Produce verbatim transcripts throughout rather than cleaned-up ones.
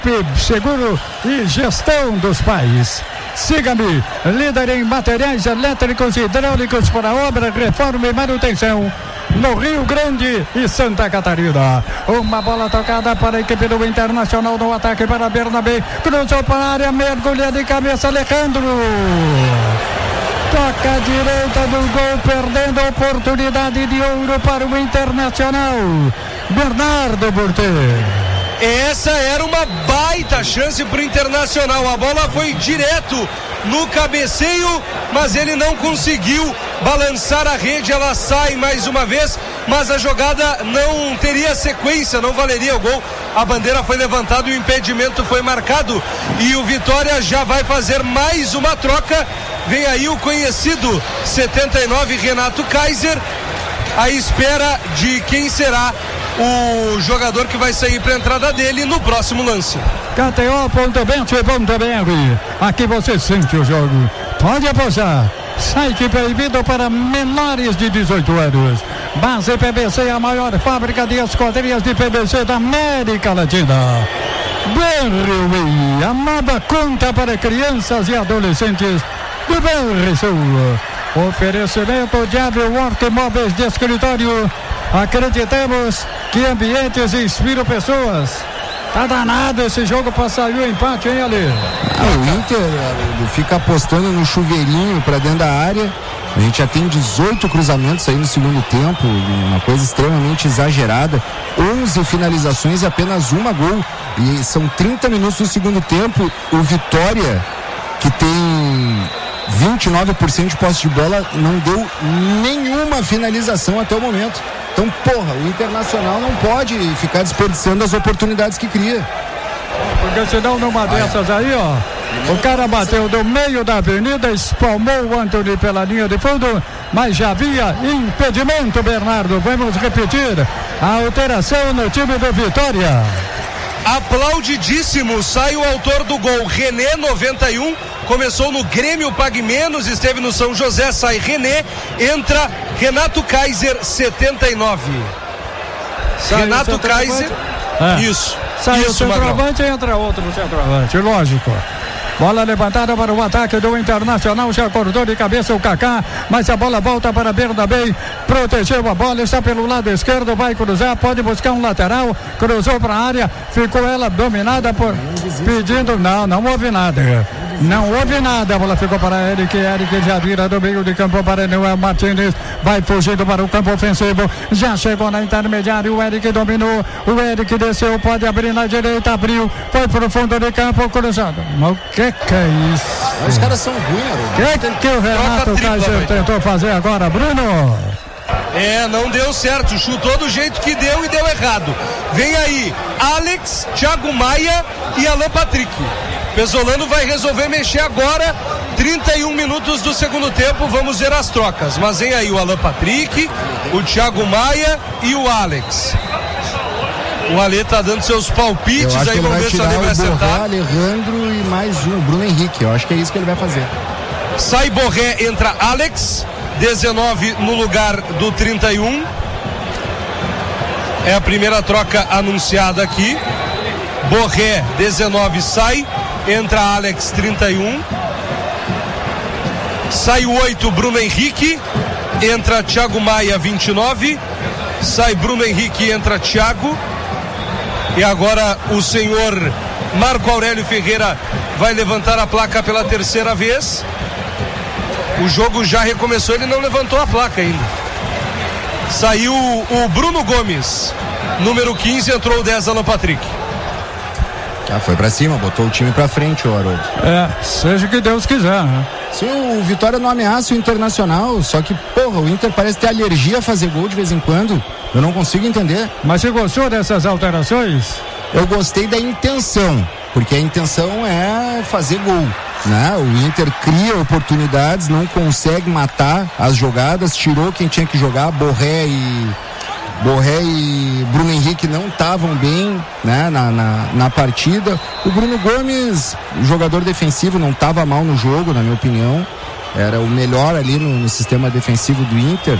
Seguro e Gestão dos Pais. Siga-me, líder em materiais elétricos e hidráulicos para obra, reforma e manutenção no Rio Grande e Santa Catarina. Uma bola tocada para a equipe do Internacional no ataque para Bernabé. Cruzou para a área, mergulha de cabeça Alejandro. Toca a direita do gol, perdendo a oportunidade de ouro para o Internacional. Bernardo Burter. Essa era uma baita chance para o Internacional. A bola foi direto no cabeceio, mas ele não conseguiu balançar a rede. Ela sai mais uma vez, mas a jogada não teria sequência, não valeria o gol. A bandeira foi levantada e o impedimento foi marcado. E o Vitória já vai fazer mais uma troca. Vem aí o conhecido setenta e nove Renato Kaiser, à espera de quem será o jogador que vai sair para a entrada dele no próximo lance. K T O ponto bet ponto B R. Aqui você sente o jogo. Pode apostar. Site proibido para menores de dezoito anos. Base P V C, a maior fábrica de esquadrias de P V C da América Latina. B R I, a nova conta para crianças e adolescentes do B R Sul. Oferecimento de Aviwork Móveis de Escritório. Acreditamos que ambientes inspiram pessoas. Tá danado esse jogo para sair o empate, hein, Ale? Ah, o Inter ele fica apostando no chuveirinho para dentro da área. A gente já tem dezoito cruzamentos aí no segundo tempo, uma coisa extremamente exagerada. onze finalizações e apenas uma gol. E são trinta minutos do segundo tempo. O Vitória, que tem vinte e nove por cento de posse de bola, não deu nenhuma finalização até o momento. Então, porra, o Internacional não pode ficar desperdiçando as oportunidades que cria. Porque senão numa dessas aí, ó, o cara bateu do meio da avenida, espalmou o Antony pela linha de fundo, mas já havia impedimento, Bernardo. Vamos repetir a alteração no time do Vitória. Aplaudidíssimo, sai o autor do gol, René, noventa e um, começou no Grêmio Pague Menos, esteve no São José, sai René, entra Renato Kaiser, setenta e nove. Sai Renato Kaiser, é. isso. Sai isso, o centroavante e entra outro centroavante, lógico. Bola levantada para o ataque do Internacional, já cortou de cabeça o Kaká, mas a bola volta para Bernabé, protegeu a bola, está pelo lado esquerdo, vai cruzar, pode buscar um lateral, cruzou para a área, ficou ela dominada por pedindo, não, não houve nada. Não houve nada, a bola ficou para Eric, Eric já vira do meio de campo para Noel Martínez, vai fugindo para o campo ofensivo, já chegou na intermediária, o Eric dominou, o Eric desceu, pode abrir na direita, abriu, foi para o fundo de campo, cruzado. O que que é isso? Os caras são ruins, O que que o Renato Kaiser tentou fazer agora, Bruno? É, não deu certo, chutou do jeito que deu e deu errado. Vem aí, Alex, Thiago Maia e Alan Patrick. Pesolano vai resolver mexer agora, trinta e um minutos do segundo tempo, vamos ver as trocas. Mas vem aí o Alan Patrick, o Thiago Maia e o Alex. O Ale tá dando seus palpites, aí vamos ver se o Ale vai acertar. O Alejandro e mais um, Bruno Henrique, eu acho que é isso que ele vai fazer. Sai Borré, entra Alex, dezenove no lugar do trinta e um. É a primeira troca anunciada aqui. Borré, dezenove, sai. Entra Alex, trinta e um. Sai o oito, Bruno Henrique. Entra Thiago Maia, vinte e nove. Sai Bruno Henrique, entra Thiago. E agora o senhor Marco Aurélio Ferreira vai levantar a placa pela terceira vez. O jogo já recomeçou, ele não levantou a placa ainda. Saiu o Bruno Gomes, número quinze, entrou o dez, Alan Patrick. Ah, foi pra cima, botou o time pra frente, o Haroldo. É, seja o que Deus quiser, né? Sim, o Vitória não ameaça o Internacional, só que, porra, o Inter parece ter alergia a fazer gol de vez em quando. Eu não consigo entender. Mas você gostou dessas alterações? Eu gostei da intenção, porque a intenção é fazer gol, né? O Inter cria oportunidades, não consegue matar as jogadas, tirou quem tinha que jogar, Borré e... Borré e Bruno Henrique não estavam bem, né, na, na, na partida. O Bruno Gomes, jogador defensivo, não estava mal no jogo, na minha opinião. Era o melhor ali no, no sistema defensivo do Inter.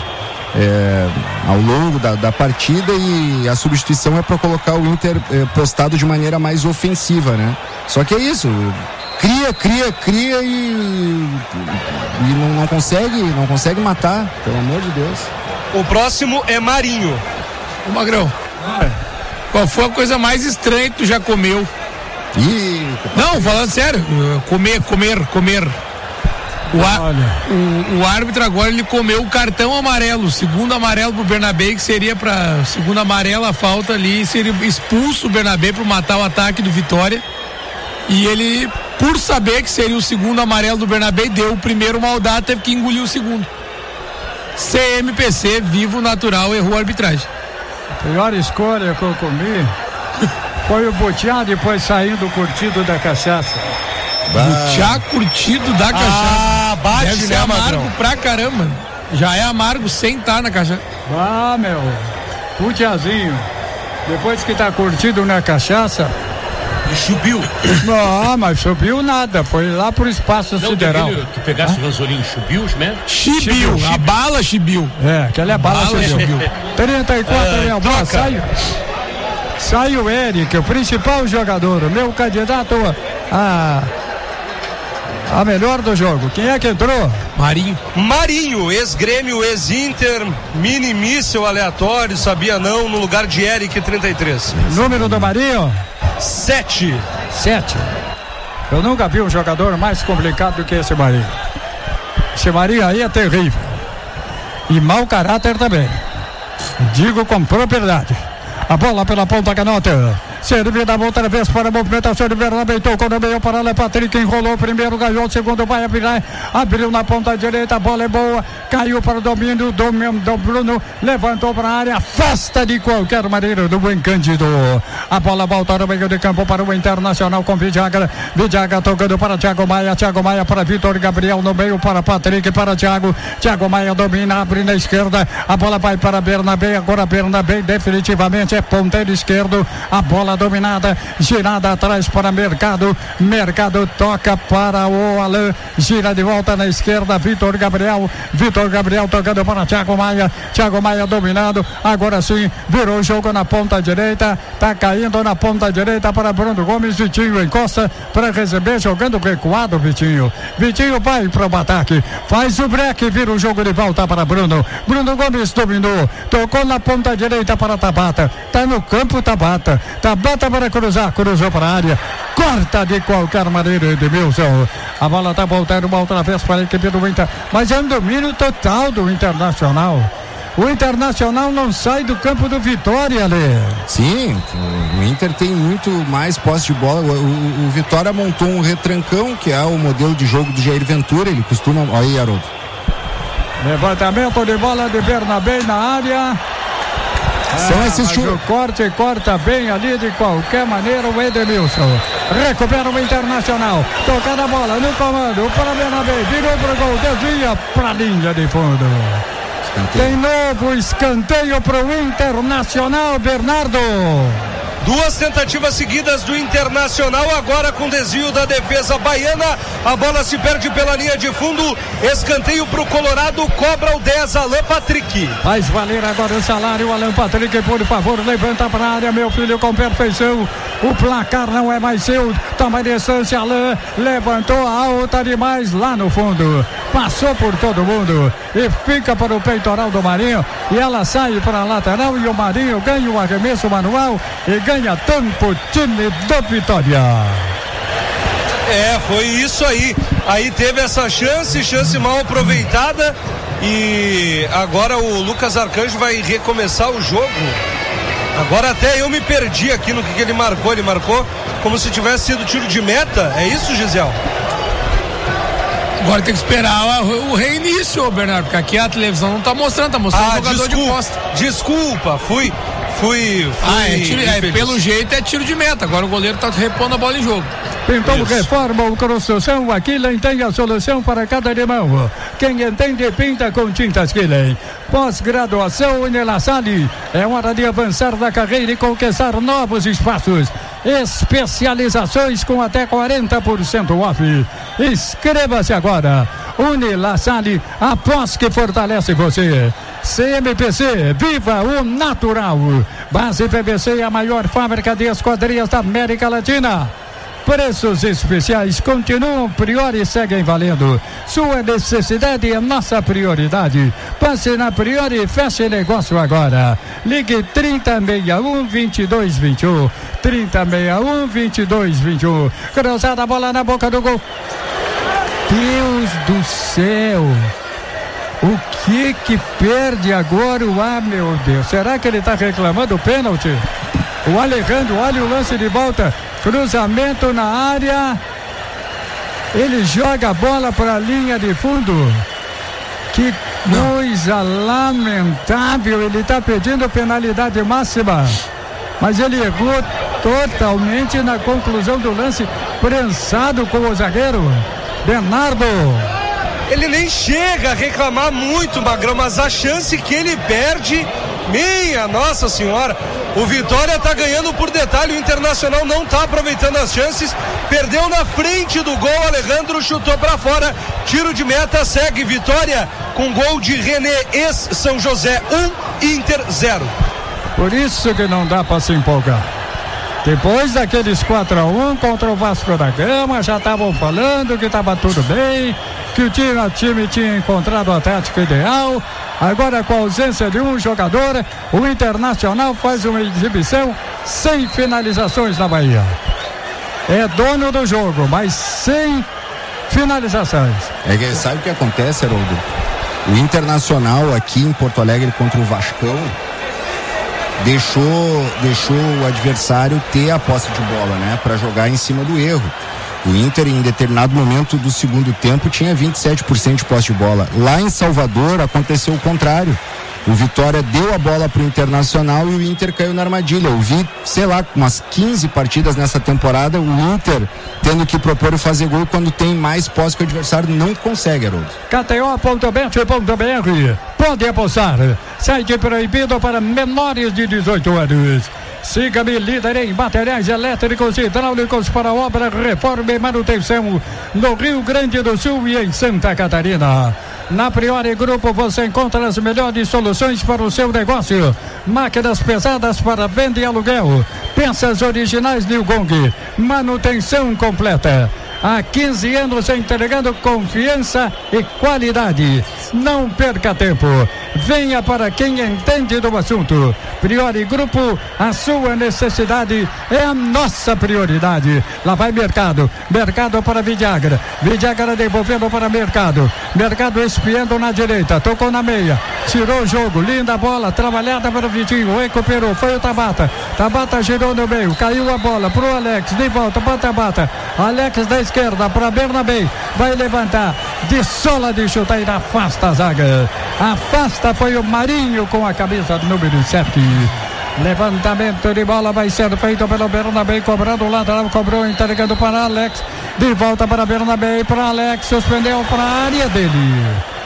é, ao longo da, da partida, e a substituição é para colocar o Inter é, postado de maneira mais ofensiva, né? Só que é isso, cria, cria, cria e, e não, não consegue, não consegue matar, pelo amor de Deus. O próximo é Marinho. Ô Magrão, qual foi a coisa mais estranha que tu já comeu? Ih, não, falando sério, comer, comer, comer. O, a, o, o árbitro agora ele comeu o cartão amarelo, segundo amarelo pro Bernabé, que seria para segundo amarelo a falta ali, seria expulso o Bernabé para matar o ataque do Vitória. E ele, por saber que seria o segundo amarelo do Bernabé, deu o primeiro maldade, teve que engolir o segundo. C M P C, vivo, natural, errou a arbitragem. A pior escolha que eu comi foi o butiá depois saindo curtido da cachaça. Butiá curtido da cachaça. Ah, bate, deve ser né, amargo Magrão? pra caramba. Já é amargo sem estar na cachaça. Ah, meu, butiazinho, depois que tá curtido na cachaça. E subiu. Não, mas subiu nada, foi lá pro espaço Não, sideral. aquele que pegasse ah? o ranzolinho, subiu, né? Chibiu, a bala chibiu. É, aquela é bala, bala chibiu. trinta e quatro, é, Real Madrid, sai, sai o Eric, o principal jogador, o meu candidato a, a melhor do jogo. Quem é que entrou? Marinho. Marinho, ex-Grêmio, ex-Inter, mini míssel aleatório, sabia não, no lugar de Eric, trinta e três. Número do Marinho? Sete. Sete. Eu nunca vi um jogador mais complicado do que esse Marinho. Esse Marinho aí é terrível. E mau caráter também. Digo com propriedade. A bola pela ponta canhota. Servida outra vez para a movimentação de Bernabé, tocou no meio para o Patrick, enrolou o primeiro, ganhou o segundo, vai abrir, abriu na ponta direita, a bola é boa, caiu para o domínio do, do Bruno, levantou para a área, afasta de qualquer maneira do bem Cândido. A bola volta no meio de campo para o Internacional com Vidiaga, Vidiaga tocando para Thiago Maia, Thiago Maia para Vitor Gabriel, no meio para Patrick, para Thiago, Thiago Maia domina, abre na esquerda, a bola vai para Bernabé, agora Bernabé definitivamente é ponteiro esquerdo, a bola dominada, girada atrás para Mercado, Mercado toca para o Alain, gira de volta na esquerda, Vitor Gabriel, Vitor Gabriel tocando para Thiago Maia, Thiago Maia dominado, agora sim, virou o jogo na ponta direita, tá caindo na ponta direita para Bruno Gomes, Vitinho encosta para receber, jogando recuado, Vitinho, Vitinho vai para o ataque, faz o break, vira o jogo de volta para Bruno, Bruno Gomes dominou, tocou na ponta direita para Tabata, tá no campo Tabata, Tabata para cruzar, cruzou para a área, corta de qualquer maneira, Edmilson. A bola está voltando uma outra vez para a equipe do Inter, mas é um domínio total do Internacional. O Internacional não sai do campo do Vitória, ali. Sim, o Inter tem muito mais posse de bola. O, o, o Vitória montou um retrancão, que é o modelo de jogo do Jair Ventura. Ele costuma. Olha aí, Haroldo. Levantamento de bola de Bernabé na área. São ah, esses mas o corte corta bem ali de qualquer maneira o Edmilson. Recupera o Internacional. Tocada a bola no comando para Bernabé. Virou para o gol. Desvia para a linha de fundo. Escanteio. Tem novo escanteio para o Internacional, Bernardo. Duas tentativas seguidas do Internacional, agora com desvio da defesa baiana, a bola se perde pela linha de fundo, escanteio pro Colorado, cobra o dez, Alan Patrick. Faz valer agora o salário, Alan Patrick, por favor, levanta para a área, meu filho, com perfeição, o placar não é mais seu, toma a distância, Alan, levantou alta demais lá no fundo, passou por todo mundo, e fica para o peitoral do Marinho, e ela sai para a lateral, e o Marinho ganha o arremesso manual, e ganha ganha tempo, time do Vitória. É, foi isso aí. Aí teve essa chance, chance mal aproveitada. E agora o Lucas Arcanjo vai recomeçar o jogo. Agora até eu me perdi aqui no que, que ele marcou. Ele marcou como se tivesse sido tiro de meta. É isso, Gisel? Agora tem que esperar o, o reinício, Bernardo, porque aqui a televisão não tá mostrando, tá mostrando ah, o jogador desculpa, de posta. Desculpa, fui. Fui, fui ah, é tiro, é, pelo jeito é tiro de meta. Agora o goleiro tá repondo a bola em jogo. Então reforma ou construção, a Killen tem a solução para cada irmão. Quem entende pinta com tintas Killen. Pós-graduação Unila Salle. É hora de avançar na carreira e conquistar novos espaços. Especializações com até quarenta por cento off. Inscreva-se agora. Unila Salle, após que fortalece você. C M P C, viva o natural. Base P V C é a maior fábrica de esquadrias da América Latina. Preços especiais continuam, Priori seguem valendo. Sua necessidade é nossa prioridade. Passe na Priori e feche negócio agora. Ligue trinta, sessenta e um, vinte e dois, vinte e um. trinta, sessenta e um, vinte e dois, vinte e um. Cruzada a bola na boca do gol. Deus do céu. O que que perde agora o ah, meu Deus? Será que ele está reclamando o pênalti? O Alejandro, olha o lance de volta. Cruzamento na área. Ele joga a bola para a linha de fundo. Que coisa lamentável. Ele está pedindo penalidade máxima. Mas ele errou totalmente na conclusão do lance. Prensado com o zagueiro Bernardo. Ele nem chega a reclamar muito, Magrão, mas a chance que ele perde, minha Nossa Senhora, o Vitória tá ganhando por detalhe, o Internacional não tá aproveitando as chances, perdeu na frente do gol, Alejandro chutou pra fora, tiro de meta, segue Vitória com gol de René, ex-São José, um, Inter zero. Por isso que não dá pra se empolgar. Depois daqueles quatro a um contra o Vasco da Gama, já estavam falando que estava tudo bem, que o time, o time tinha encontrado a tática ideal. Agora, com a ausência de um jogador, o Internacional faz uma exibição sem finalizações na Bahia. É dono do jogo, mas sem finalizações. É que sabe o que acontece, Haroldo? O Internacional aqui em Porto Alegre contra o Vascão deixou, deixou o adversário ter a posse de bola, né? Para jogar em cima do erro. O Inter, em determinado momento do segundo tempo, tinha vinte e sete por cento de posse de bola. Lá em Salvador aconteceu o contrário. O Vitória deu a bola pro Internacional e o Inter caiu na armadilha. Eu vi, sei lá, umas quinze partidas nessa temporada, o Inter tendo que propor e fazer gol quando tem mais posse que o adversário não consegue, Haroldo. K T O ponto bet ponto B R. Pode apostar. Site proibido para menores de dezoito anos. Siga-me, líder em materiais elétricos e hidráulicos para obra, reforma e manutenção no Rio Grande do Sul e em Santa Catarina. Na Priori Grupo você encontra as melhores soluções para o seu negócio. Máquinas pesadas para venda e aluguel. Peças originais New Gong. Manutenção completa. Há quinze anos entregando confiança e qualidade. Não perca tempo. Venha para quem entende do assunto. Priori Grupo, a sua necessidade é a nossa prioridade. Lá vai Mercado. Mercado para Vidagra. Vidagra devolvendo para Mercado. Mercado espiando na direita. Tocou na meia. Tirou o jogo. Linda bola. Trabalhada para o Vitinho. Recuperou. Foi o Tabata. Tabata girou no meio. Caiu a bola para o Alex. De volta para o Tabata. Alex da esquerda para Bernabé. Vai levantar. De sola de chuteira. Afasta a zaga. Afasta foi o Marinho com a camisa número sete. Levantamento de bola vai ser feito pelo Bernabé, cobrando o lateral, cobrou, entregando para Alex, de volta para Bernabé, para Alex, suspendeu para a área dele,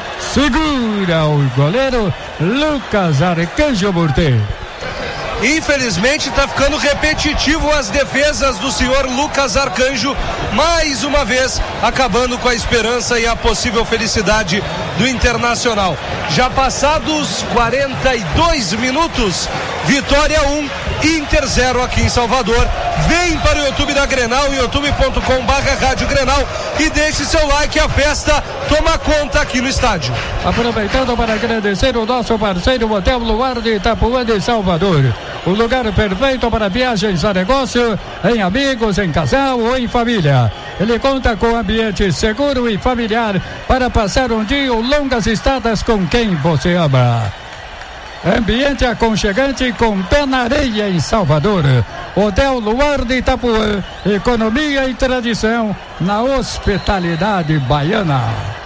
segura o goleiro Lucas Arcanjo Burte. Infelizmente está ficando repetitivo as defesas do senhor Lucas Arcanjo, mais uma vez acabando com a esperança e a possível felicidade do Internacional. Já passados quarenta e dois minutos, Vitória um, Inter zero aqui em Salvador. Vem para o YouTube da Grenal, youtube ponto com barra rádio Grenal, e deixe seu like, a festa toma conta aqui no estádio. Aproveitando para agradecer o nosso parceiro Hotel Luar de Itapuã de Salvador. O lugar perfeito para viagens a negócio, em amigos, em casal ou em família. Ele conta com ambiente seguro e familiar para passar um dia ou longas estadas com quem você ama. Ambiente aconchegante com pé na areia em Salvador. Hotel Luar de Itapuã, economia e tradição na hospitalidade baiana.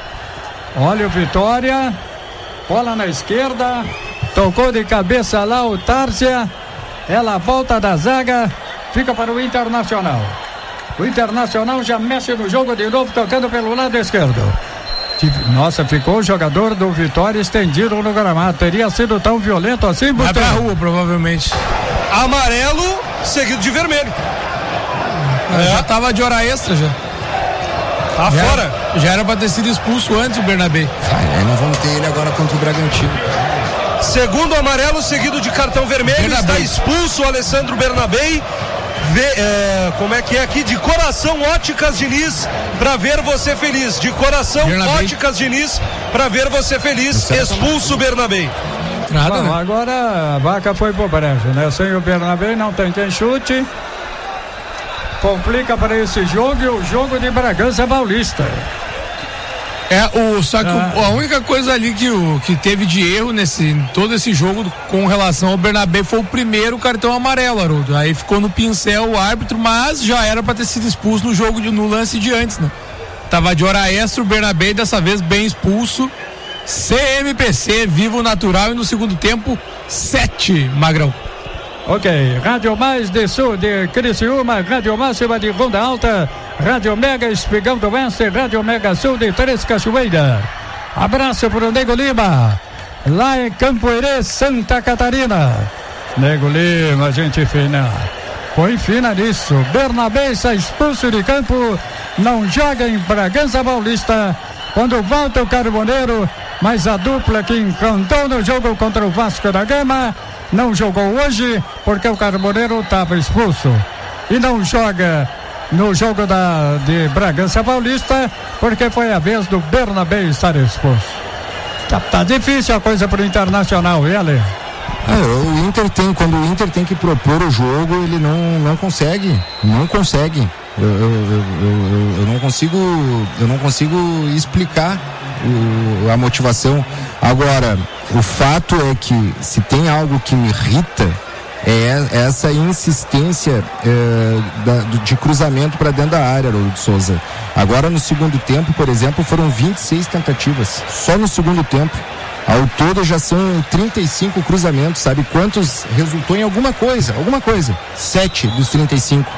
Olha o Vitória, bola na esquerda, tocou de cabeça lá o Tárcia, ela volta da zaga, fica para o Internacional. O Internacional já mexe no jogo de novo, tocando pelo lado esquerdo. Nossa, ficou o jogador do Vitória estendido no gramado. Teria sido tão violento assim? Vai pra rua, provavelmente. Amarelo, seguido de vermelho. É. Já tava de hora extra já. Tá já, fora. Já era pra ter sido expulso antes o Bernabé. Aí não vamos ter ele agora contra o Bragantino. Segundo amarelo, seguido de cartão vermelho. Bernabé. Está expulso o Alessandro Bernabé. Vê, é, como é que é aqui? De coração, Óticas Diniz, pra ver você feliz. De coração, Bernabé. Óticas Diniz, pra ver você feliz. Expulso o Bernabé. Nada, Bom, né? Agora a vaca foi pro brejo, né? Sem o Bernabé não tem quem chute. Complica para esse jogo e o jogo de Bragança Paulista. É, o, só que ah. o, a única coisa ali que, o, que teve de erro nesse todo esse jogo com relação ao Bernabé foi o primeiro cartão amarelo, Haroldo. Aí ficou no pincel o árbitro, mas já era para ter sido expulso no jogo, de, no lance de antes, né? Tava de hora extra o Bernabé, dessa vez bem expulso. C M P C, vivo natural, e no segundo tempo, sete, Magrão. Ok, Rádio Mais de Sul de Criciúma, Rádio Máxima de Ronda Alta, Rádio Mega Espigão do Oeste, Rádio Mega Sul de Três Cachoeiras. Abraço pro Nego Lima, lá em Campoerê, Santa Catarina. Nego Lima, gente fina. Põe fina nisso. Bernabé está expulso de campo, não joga em Bragança Paulista. Quando volta o Carboneiro, mas a dupla que encantou no jogo contra o Vasco da Gama não jogou hoje porque o Carboneiro estava expulso. E não joga no jogo da, de Bragança Paulista porque foi a vez do Bernabé estar expulso. Tá, tá difícil a coisa pro Internacional, e Ale? É, o Inter tem, quando o Inter tem que propor o jogo, ele não, não consegue, não consegue. Eu, eu, eu, eu, eu não consigo, eu não consigo explicar o, a motivação. Agora, o fato é que se tem algo que me irrita é essa insistência é, da, de cruzamento para dentro da área, Haroldo de Souza. Agora no segundo tempo, por exemplo, foram vinte e seis tentativas, só no segundo tempo. Ao todo já são trinta e cinco cruzamentos, sabe quantos resultou em alguma coisa? Alguma coisa. Sete dos trinta e cinco.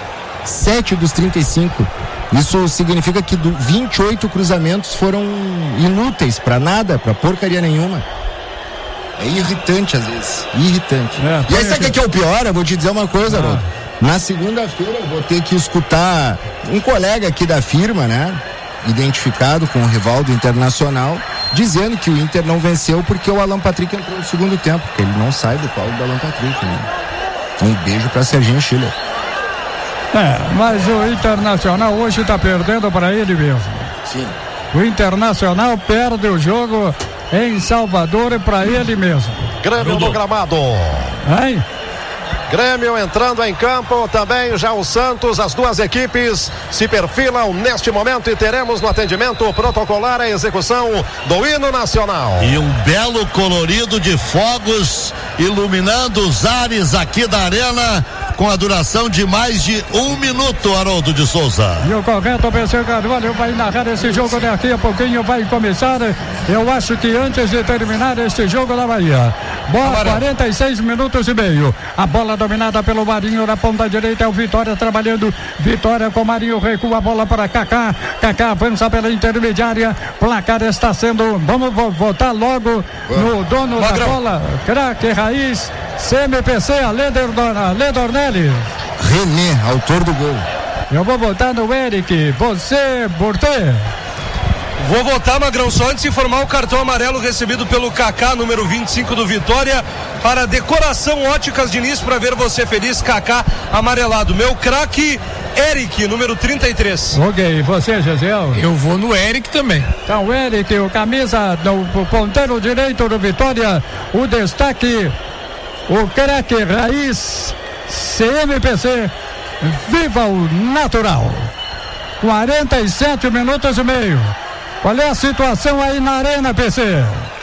Sete dos trinta e cinco. Isso significa que do vinte e oito cruzamentos foram inúteis, para nada, para porcaria nenhuma. É irritante às vezes, irritante. É, e aí sabe o que é o pior? Eu vou te dizer uma coisa, Haroldo. Ah. Na segunda-feira eu vou ter que escutar um colega aqui da firma, né? Identificado com o rival do Internacional, dizendo que o Inter não venceu porque o Alan Patrick entrou no segundo tempo, porque ele não sai do colo do Alan Patrick, né? Um beijo pra Serginho Schiller. É, mas o Internacional hoje está perdendo para ele mesmo. Sim. O Internacional perde o jogo em Salvador e para ele mesmo. Grêmio no gramado. Ai. Grêmio entrando em campo, também já o Santos, as duas equipes se perfilam neste momento e teremos no atendimento protocolar a execução do hino nacional. E um belo colorido de fogos iluminando os ares aqui da arena com a duração de mais de um minuto, Haroldo de Souza. E o correto, P C Carvalho vai narrar esse jogo daqui a pouquinho, vai começar. Eu acho que antes de terminar este jogo na Bahia. Bola, quarenta e seis minutos e meio. A bola dominada pelo Marinho na ponta direita, é o Vitória trabalhando. Vitória com Marinho, recua a bola para Kaká. Kaká avança pela intermediária. Placar está sendo, vamos votar logo no dono da bola, craque raiz, C M P C, Ale Dornelli. René, autor do gol. Eu vou votar no Eric, você, Borté. Vou votar, Magrão, só antes de informar o cartão amarelo recebido pelo Kaká, número vinte e cinco do Vitória, para decoração Óticas Diniz, para ver você feliz, Kaká amarelado. Meu craque, Eric, número trinta e três. Ok, você, Gisel? Eu vou no Eric também. Então, Eric, o camisa do ponteiro direito do Vitória, o destaque, o craque raiz, C M P C, viva o natural. quarenta e sete minutos e meio. Qual é a situação aí na Arena, P C?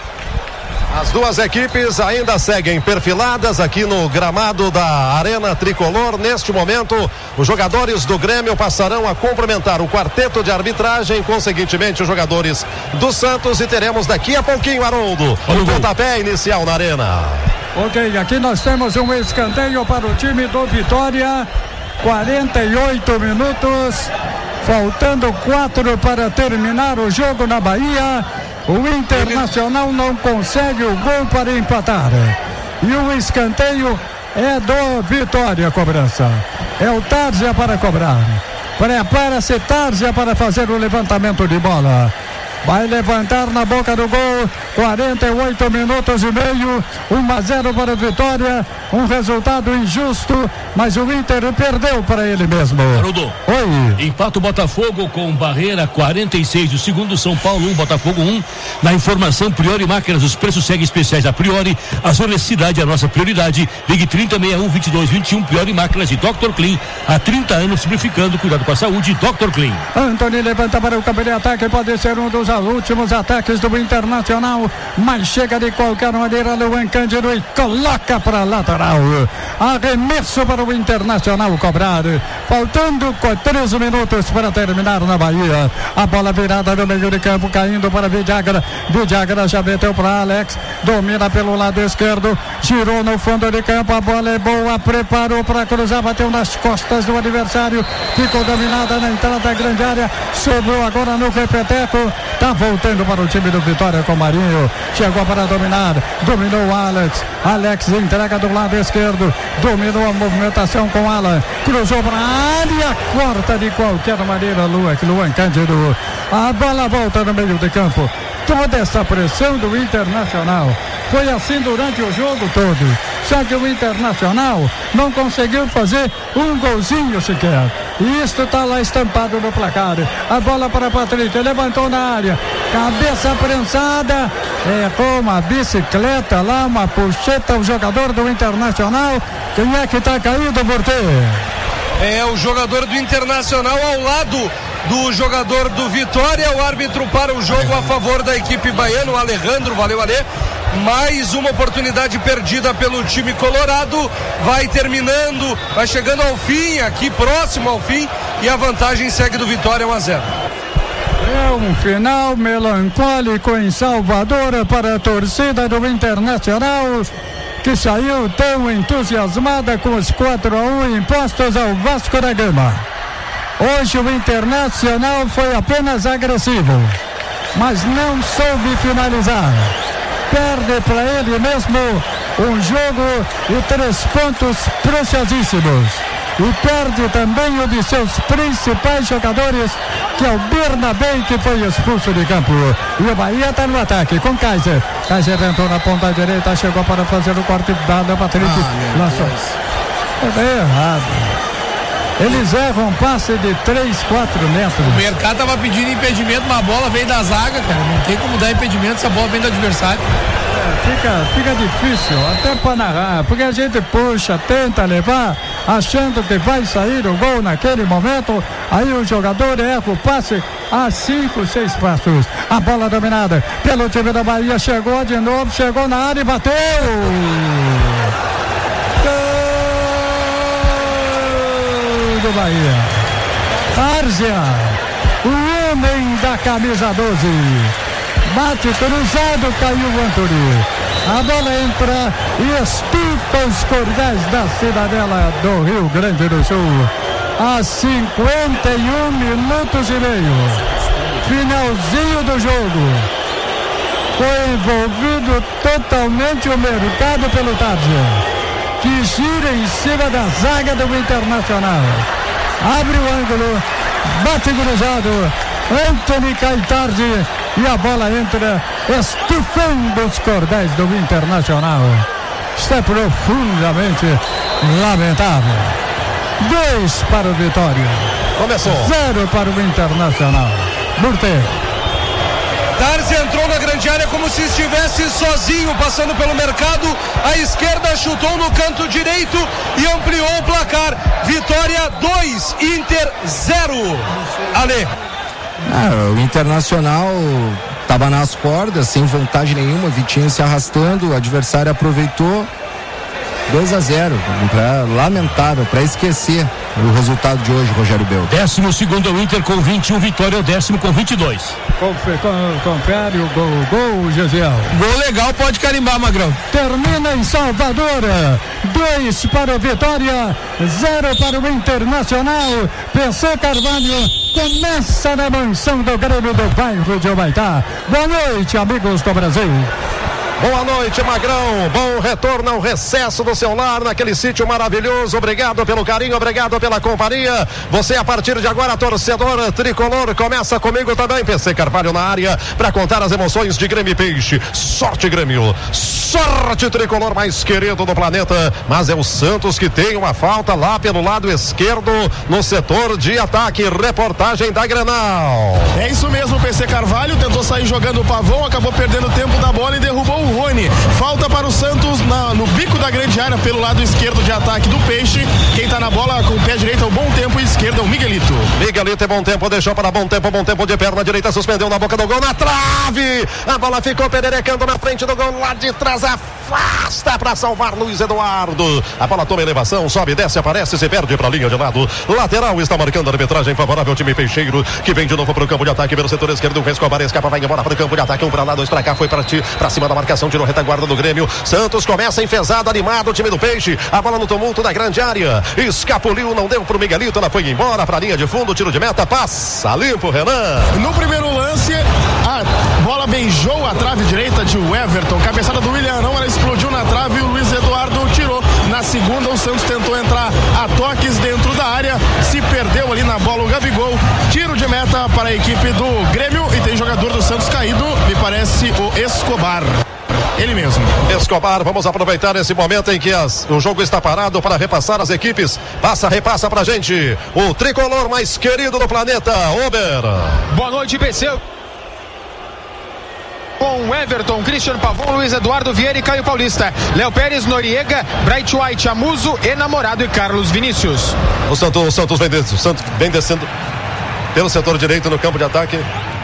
As duas equipes ainda seguem perfiladas aqui no gramado da Arena Tricolor. Neste momento, os jogadores do Grêmio passarão a cumprimentar o quarteto de arbitragem, consequentemente os jogadores do Santos, e teremos daqui a pouquinho, Haroldo, o pontapé inicial na Arena. Ok, aqui nós temos um escanteio para o time do Vitória. quarenta e oito minutos, faltando quatro para terminar o jogo na Bahia. O Internacional não consegue o gol para empatar. E o escanteio é do Vitória, a cobrança. É o Tárzia para cobrar. Prepara-se Tárzia para fazer o levantamento de bola. vai levantar na boca do gol. quarenta e oito minutos e meio, um a zero para a Vitória. Um resultado injusto, mas o Inter perdeu para ele mesmo. Haroldo. Oi. Empata o Botafogo com Barreira, quarenta e seis. O segundo, São Paulo um, Botafogo um. Na informação, Priori Máquinas, os preços seguem especiais da Priori. A honestidade é a nossa prioridade. Ligue trinta, sessenta e um, vinte e dois, vinte e um. Priori Máquinas e doutor Clean. Há trinta anos simplificando, cuidado com a saúde. doutor Clean. Antony levanta para o campo de ataque, pode ser um dos últimos ataques do Internacional, mas chega de qualquer maneira Luan Cândido e coloca para a lateral. Arremesso para o Internacional cobrar, faltando treze minutos para terminar na Bahia. A bola virada no meio de campo, caindo para Vidagra. Vidagra já meteu para Alex, domina pelo lado esquerdo, girou no fundo de campo, a bola é boa, preparou para cruzar, bateu nas costas do adversário, ficou dominada na entrada da grande área, sobrou agora no repeteco, tá voltando para o time do Vitória com Marinho, chegou para dominar, dominou o Alex, Alex entrega do lado esquerdo, dominou a movimentação com Alan, cruzou para a área, corta de qualquer maneira Luan, Luan Cândido, a bola volta no meio de campo. Toda essa pressão do Internacional foi assim durante o jogo todo, só que o Internacional não conseguiu fazer um golzinho sequer, e isto está lá estampado no placar. A bola para Patrick, levantou na área, cabeça prensada, errou uma bicicleta lá, uma puxeta, o jogador do Internacional. Quem é que está caído, Bortê? É o jogador do Internacional ao lado do jogador do Vitória. O árbitro para o jogo a favor da equipe baiana, o Alejandro. Valeu, Ale. Mais uma oportunidade perdida pelo time colorado. Vai terminando, vai chegando ao fim, aqui próximo ao fim, e a vantagem segue do Vitória um a zero. É um final melancólico em Salvador para a torcida do Internacional, que saiu tão entusiasmada com os quatro a um impostos ao Vasco da Gama. Hoje o Internacional foi apenas agressivo, mas não soube finalizar. Perde para ele mesmo um jogo e três pontos preciosíssimos. E perde também o de seus principais jogadores, que é o Bernabé, que foi expulso de campo. E o Bahia está no ataque com Kaiser. Kaiser entrou na ponta direita, chegou para fazer o corte dado a Patrick. Ah, lançou. É errado. Eles erram um passe de três, quatro metros. O mercado estava pedindo impedimento, uma bola veio da zaga, cara. Não tem como dar impedimento se a bola vem do adversário. É, fica, fica difícil até para narrar, porque a gente puxa, tenta levar, achando que vai sair o gol naquele momento. Aí o jogador erra o passe a cinco, seis passos. A bola dominada pelo time da Bahia, chegou de novo, chegou na área e bateu. Do Bahia, Árzia, o homem da camisa doze, bate cruzado, caiu o Antony, a bola entra e estufa os cordéis da Cidadela do Rio Grande do Sul, a cinquenta e um minutos e meio, finalzinho do jogo, foi envolvido totalmente o mercado pelo Tárzia, que gira em cima da zaga do Internacional, abre o ângulo, bate cruzado, Antony cai tarde e a bola entra estufando os cordéis do Internacional. Isso é profundamente lamentável. Dois para o Vitória, começou, zero para o Internacional. Burte. Tarzi entrou na grande área como se estivesse sozinho, passando pelo mercado, à esquerda, chutou no canto direito e ampliou o placar. Vitória dois, Inter zero. Ale. Ah, o Internacional estava nas cordas, sem vontade nenhuma, Vitinho se arrastando, o adversário aproveitou. dois a zero, pra, lamentável, para esquecer o resultado de hoje, Rogério Bel. Décimo segundo é o Inter com vinte e um, Vitória é o décimo com vinte e dois. Confere o gol, gol, Gesiel. Gol legal, pode carimbar, Magrão. Termina em Salvador, dois para o Vitória, zero para o Internacional. P C Carvalho começa na mansão do Grêmio do bairro de Humaitá. Boa noite, amigos do Brasil. Boa noite, Magrão. Bom retorno ao recesso do seu lar, naquele sítio maravilhoso. Obrigado pelo carinho, obrigado pela companhia. Você, a partir de agora, torcedor tricolor, começa comigo também. P C Carvalho na área para contar as emoções de Grêmio e Peixe. Sorte, Grêmio. Sorte, tricolor mais querido do planeta. Mas é o Santos que tem uma falta lá pelo lado esquerdo, no setor de ataque. Reportagem da Grenal. É isso mesmo, P C Carvalho tentou sair jogando o Pavão, acabou perdendo tempo da bola e derrubou o Rony. Falta para o Santos na, no bico da grande área pelo lado esquerdo de ataque do Peixe. Quem tá na bola com o pé direito é o Bom Tempo e esquerdo é o Miguelito. Miguelito é Bom Tempo, deixou para Bom Tempo, Bom Tempo de perna direita, suspendeu na boca do gol, na trave. A bola ficou pererecando na frente do gol, lá de trás, afasta para salvar Luiz Eduardo. A bola toma elevação, sobe, desce, aparece, se perde para a linha de lado. Lateral está marcando a arbitragem favorável ao time peixeiro, que vem de novo para o campo de ataque pelo setor esquerdo. O Escobar escapa, vai embora para o campo de ataque, um para lá, dois para cá, foi para ti, para cima da marcação, tirou retaguarda do Grêmio. Santos começa enfesado, animado, o time do Peixe. A bola no tumulto da grande área, escapuliu, não deu pro Miguelito, ela foi embora para a linha de fundo, tiro de meta, passa limpo, Renan. No primeiro lance, a bola beijou a trave direita de Everton, cabeçada do William, não, ela explodiu na trave e o Luiz Eduardo tirou. Na segunda, o Santos tentou entrar a toques dentro da área, se perdeu ali na bola o Gabigol. Tiro de meta para a equipe do Grêmio e tem jogador do Santos caído, me parece o Escobar. Ele mesmo. Escobar, vamos aproveitar esse momento em que as, o jogo está parado para repassar as equipes. Passa, repassa pra gente o tricolor mais querido do planeta, Ober. Boa noite, P C. Com Everton, Christian Pavão, Luiz Eduardo Vieira e Caio Paulista. Léo Pérez, Noriega, Bright White, Amuso, Enamorado e Carlos Vinícius. O Santos, o Santos, vem, des, o Santos vem descendo pelo setor direito no campo de ataque.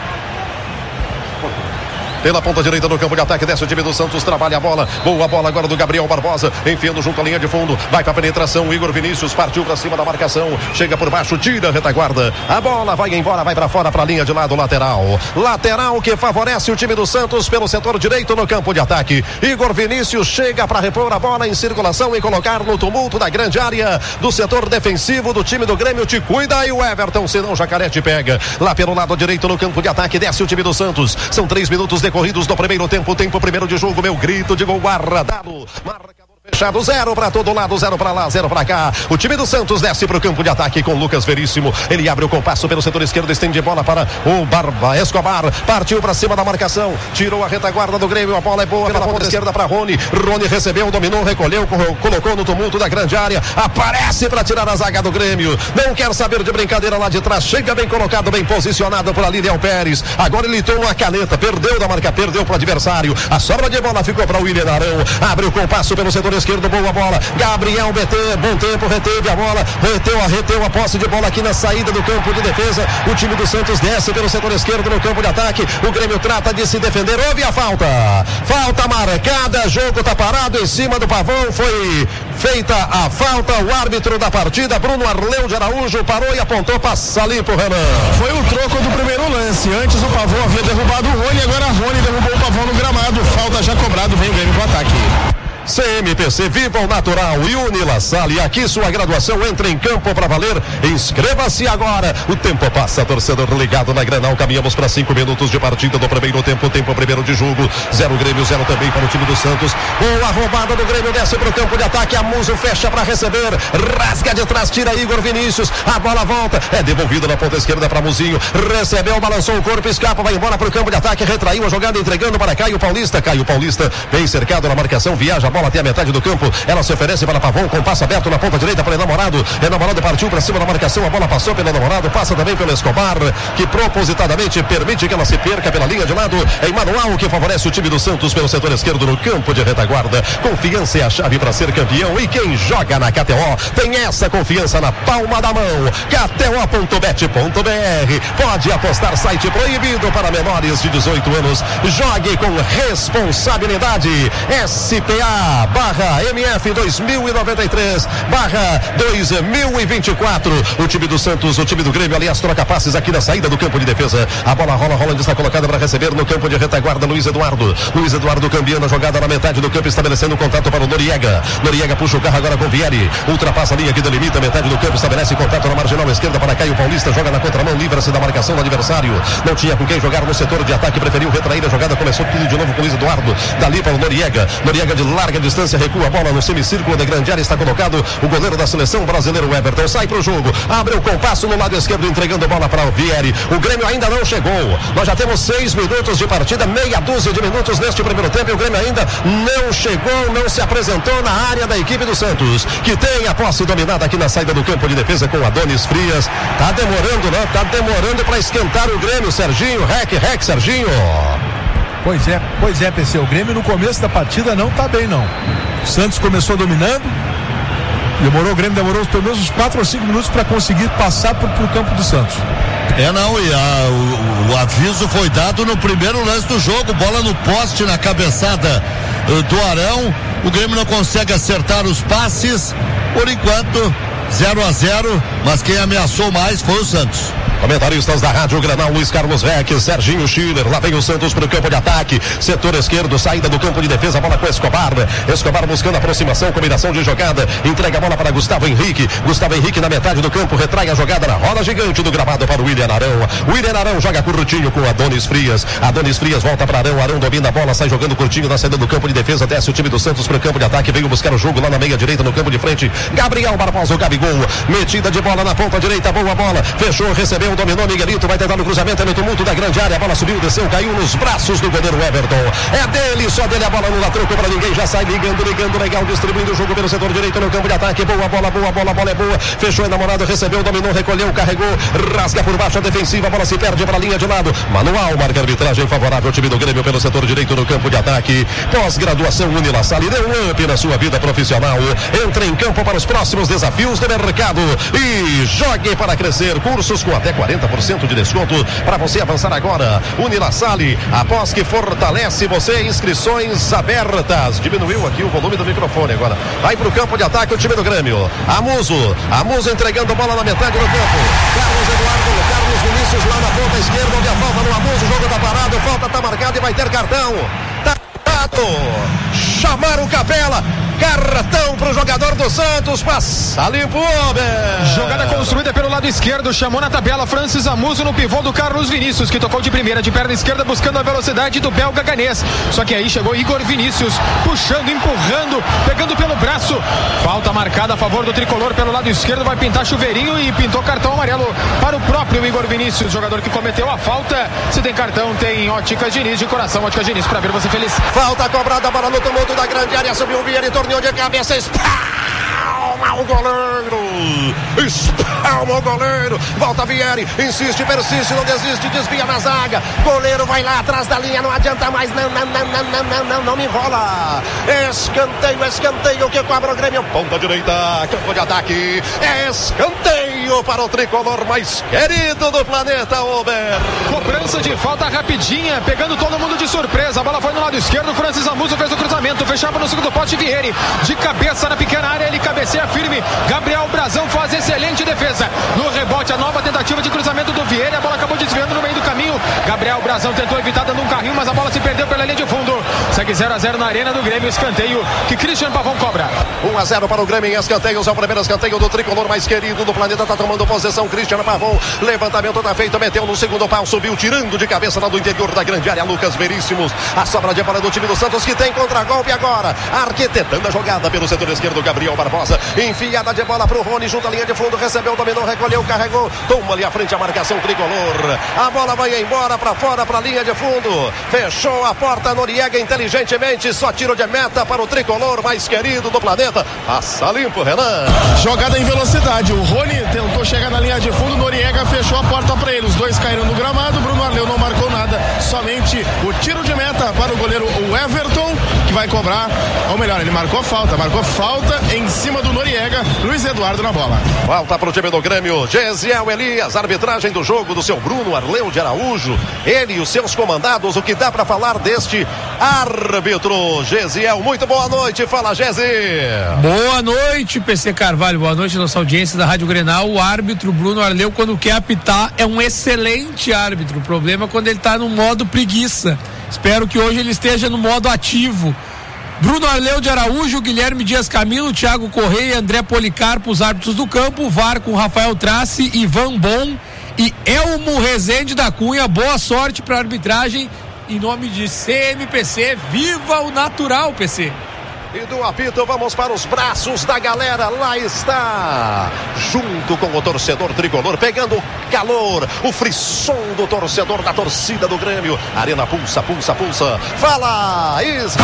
Pela ponta direita no campo de ataque, desce o time do Santos, trabalha a bola, boa bola agora do Gabriel Barbosa, enfiando junto à linha de fundo, vai para a penetração, o Igor Vinícius partiu para cima da marcação, chega por baixo, tira a retaguarda, a bola vai embora, vai para fora, para a linha de lado, lateral, lateral que favorece o time do Santos pelo setor direito no campo de ataque. Igor Vinícius chega para repor a bola em circulação e colocar no tumulto da grande área do setor defensivo do time do Grêmio. Te cuida aí o Everton, senão o Jacaré te pega. Lá pelo lado direito no campo de ataque, desce o time do Santos, são três minutos de corridos do primeiro tempo, tempo primeiro de jogo, meu grito de gol guardado, marcador fechado, zero para todo lado, zero para lá, zero para cá. O time do Santos desce para o campo de ataque com Lucas Veríssimo, ele abre o compasso pelo setor esquerdo, estende bola para o Barba Escobar, partiu para cima da marcação, tirou a retaguarda do Grêmio, a bola é boa pela ponta esquerda para Rony, Rony recebeu, dominou, recolheu, colocou no tumulto da grande área, aparece para tirar a zaga do Grêmio, não quer saber de brincadeira lá de trás, chega bem colocado, bem posicionado por ali Léo Pérez, agora ele tomou a caneta, perdeu da marca, perdeu para o adversário, a sobra de bola ficou para o William Arão, abre o compasso pelo setor esquerdo, boa bola, Gabriel B T, bom tempo, reteve a bola, reteu a, reteu a posse de bola aqui na saída do campo de defesa, o time do Santos desce pelo setor esquerdo no campo de ataque, o Grêmio trata de se defender, houve a falta, falta marcada, jogo tá parado em cima do Pavão, foi feita a falta, o árbitro da partida, Bruno Arleu de Araújo, parou e apontou, passa limpo, Renan. Foi o troco do primeiro lance, antes o Pavão havia derrubado o Rony, agora Rony derrubou o Pavão no gramado, falta já cobrado, vem o Grêmio pro ataque. C M P C, Viva o Natural e Unila Salle, aqui sua graduação entra em campo para valer, inscreva-se agora, o tempo passa, torcedor ligado na Grenal, caminhamos para cinco minutos de partida do primeiro tempo, tempo primeiro de jogo, zero Grêmio, zero também para o time do Santos, boa roubada do Grêmio, desce para o campo de ataque, Amuso fecha para receber, rasga de trás, tira Igor Vinícius, a bola volta, é devolvida na ponta esquerda para Muzinho, recebeu, balançou o corpo, escapa, vai embora para o campo de ataque, retraiu a jogada, entregando para Caio Paulista, Caio Paulista, bem cercado na marcação, viaja a bola até a metade do campo, ela se oferece para Pavão, com passo aberto na ponta direita para Enamorado, Enamorado partiu para cima da marcação, a bola passou pelo Enamorado, passa também pelo Escobar, que propositadamente permite que ela se perca pela linha de lado, é Emanuel que favorece o time do Santos pelo setor esquerdo no campo de retaguarda, confiança é a chave para ser campeão, e quem joga na K T O tem essa confiança na palma da mão, K T O ponto bet ponto B R, pode apostar, site proibido para menores de dezoito anos, jogue com responsabilidade, S P A A barra M F dois mil e noventa e três, barra dois mil e vinte e quatro. O time do Santos, o time do Grêmio, aliás, troca passes aqui na saída do campo de defesa. A bola rola, Rolando está colocada para receber no campo de retaguarda. Luiz Eduardo. Luiz Eduardo cambiando a jogada na metade do campo, estabelecendo o contato para o Noriega. Noriega puxa o carro agora com o Vieri. Ultrapassa a linha que delimita a metade do campo, estabelece contato na marginal esquerda para Caio Paulista. Joga na contramão, livra-se da marcação do adversário. Não tinha com quem jogar no setor de ataque, preferiu retrair a jogada. Começou tudo de novo com o Luiz Eduardo. Dali para o Noriega. Noriega de larga distância, recua a bola no semicírculo de grande área. Está colocado o goleiro da seleção brasileira, o Everton. Sai para o jogo, abre o compasso no lado esquerdo, entregando a bola para o Vieri. O Grêmio ainda não chegou. Nós já temos seis minutos de partida, meia dúzia de minutos neste primeiro tempo. E o Grêmio ainda não chegou, não se apresentou na área da equipe do Santos, que tem a posse dominada aqui na saída do campo de defesa com Adonis Frias. Tá demorando, né? Tá demorando para esquentar o Grêmio, Serginho. Rec, rec, Serginho. Pois é, pois é, P C. O Grêmio no começo da partida não tá bem, não. O Santos começou dominando. Demorou, o Grêmio demorou pelo menos uns quatro ou cinco minutos para conseguir passar pro, pro campo do Santos. É, não, e a, o, o aviso foi dado no primeiro lance do jogo, bola no poste na cabeçada uh, do Arão. O Grêmio não consegue acertar os passes, por enquanto zero a zero, mas quem ameaçou mais foi o Santos. Comentaristas da Rádio Granal, Luiz Carlos Reck, Serginho Schiller. Lá vem o Santos para o campo de ataque. Setor esquerdo, saída do campo de defesa. Bola com Escobar. Escobar buscando aproximação, combinação de jogada. Entrega a bola para Gustavo Henrique. Gustavo Henrique na metade do campo. Retrai a jogada na roda gigante do gramado para o William Arão. William Arão joga curtinho com Adonis Frias. Adonis Frias volta para Arão. Arão domina a bola, sai jogando curtinho na saída do campo de defesa. Desce o time do Santos para o campo de ataque. Veio buscar o jogo lá na meia direita no campo de frente. Gabriel Barbosa, o Gabigol. Metida de bola na ponta direita. Boa bola. Fechou, recebeu. Dominou Miguelito, vai tentar no cruzamento, é no tumulto da grande área, a bola subiu, desceu, caiu nos braços do goleiro Everton. É dele, só dele a bola, não dá troco pra ninguém, já sai ligando, ligando, legal, distribuindo o jogo pelo setor direito no campo de ataque. Boa bola, boa bola, a bola é boa, fechou enamorado, recebeu, dominou, recolheu, carregou, rasga por baixo a defensiva, a bola se perde pra linha de lado. Manual, marca a arbitragem favorável ao time do Grêmio pelo setor direito no campo de ataque. Pós-graduação Unilassalle, dê um up na sua vida profissional. Entre em campo para os próximos desafios do mercado e jogue para crescer. Cursos com até quarenta por cento de desconto para você avançar agora. Unilassalle, após que fortalece você, inscrições abertas. Diminuiu aqui o volume do microfone agora. Vai pro campo de ataque o time do Grêmio. Amuso, Amuso entregando bola na metade do campo. Carlos Eduardo, Carlos Vinícius lá na ponta esquerda, onde a falta no Amuso, o jogo tá parado, falta tá marcada e vai ter cartão. Tá marcado. Chamaram o Capela. Cartão pro jogador do Santos, passa limpo, homem. Jogada construída pelo lado esquerdo, chamou na tabela Francis Amuso no pivô do Carlos Vinícius, que tocou de primeira de perna esquerda buscando a velocidade do belga ganês. Só que aí chegou Igor Vinícius, puxando, empurrando, pegando pelo braço. Falta marcada a favor do tricolor pelo lado esquerdo, vai pintar chuveirinho e pintou cartão amarelo para o próprio Igor Vinícius, jogador que cometeu a falta. Se tem cartão, tem Óticas Diniz, de coração, Óticas Diniz, para ver você feliz. Falta cobrada, bola no tumulto da grande área, subiu o Vieri, torneou de cabeça, espalma o goleiro, espalma o goleiro, volta Vieri, insiste, persiste, não desiste, desvia na zaga, goleiro vai lá atrás da linha, não adianta mais, não, não, não, não, não, não, não, não me enrola, escanteio, escanteio que cobra o Grêmio, ponta direita, campo de ataque, escanteio para o tricolor mais querido do planeta, Ober. Cobrança de falta rapidinha, pegando todo mundo de surpresa, a bola foi no lado esquerdo, Francis Amuso fez o cruzamento, fechava no segundo poste, Vieri, de cabeça na pequena área, ele cabeceia firme, Gabriel Brazão faz excelente defesa, no rebote a nova tentativa de cruzamento do Vieri, a bola acabou desviando no meio do caminho, Gabriel Brazão tentou evitar dando um carrinho, mas a bola se perdeu pela linha de fundo, segue zero a zero na arena do Grêmio, escanteio que Christian Pavão cobra. um a zero para o Grêmio em escanteios, é o primeiro escanteio do tricolor mais querido do planeta, tá tomando posição Christian Pavão, levantamento tá feito, meteu no segundo pau, subiu tirando de cabeça lá do interior da grande área, Lucas Veríssimos, a sobra de bola do time do Santos que tem contra-golpe agora, arquitetando a jogada pelo setor esquerdo, Gabriel Barbosa, enfiada de bola pro Rony, junto à linha de fundo, recebeu, dominou, recolheu, carregou, toma ali à frente a marcação tricolor, a bola vai embora pra fora, pra linha de fundo, fechou a porta, Noriega inteligentemente, só tiro de meta para o tricolor mais querido do planeta, passa limpo, Renan. Jogada em velocidade, o Rony tentou chegar na linha de fundo, Noriega fechou a porta para ele, os dois caíram no gramado, Bruno Arleu não marcou nada, somente o tiro de meta para o goleiro o Everton, que vai cobrar, ou melhor, ele marcou falta, marcou falta em cima do Noriega, Luiz Eduardo na bola. Falta pro time do Grêmio, Gesiel Elias, arbitragem do jogo do seu Bruno Arleu de Araújo, ele e os seus comandados, o que dá pra falar deste árbitro, Gesiel, muito boa noite, fala Gesi. Boa noite, P C Carvalho, boa noite nossa audiência da Rádio Grenal. O árbitro Bruno Arleu, quando quer apitar, é um excelente árbitro, o problema é quando ele tá no modo preguiça, espero que hoje ele esteja no modo ativo. Bruno Arleu de Araújo, Guilherme Dias Camilo, Thiago Correia, André Policarpo, os árbitros do campo, V A R com Rafael Trace, Ivan Bom e Elmo Rezende da Cunha. Boa sorte para a arbitragem em nome de C M P C, viva o natural, P C. E do apito vamos para os braços da galera, lá está, junto com o torcedor tricolor, pegando calor, o frisson do torcedor, da torcida do Grêmio, Arena pulsa, pulsa, pulsa, fala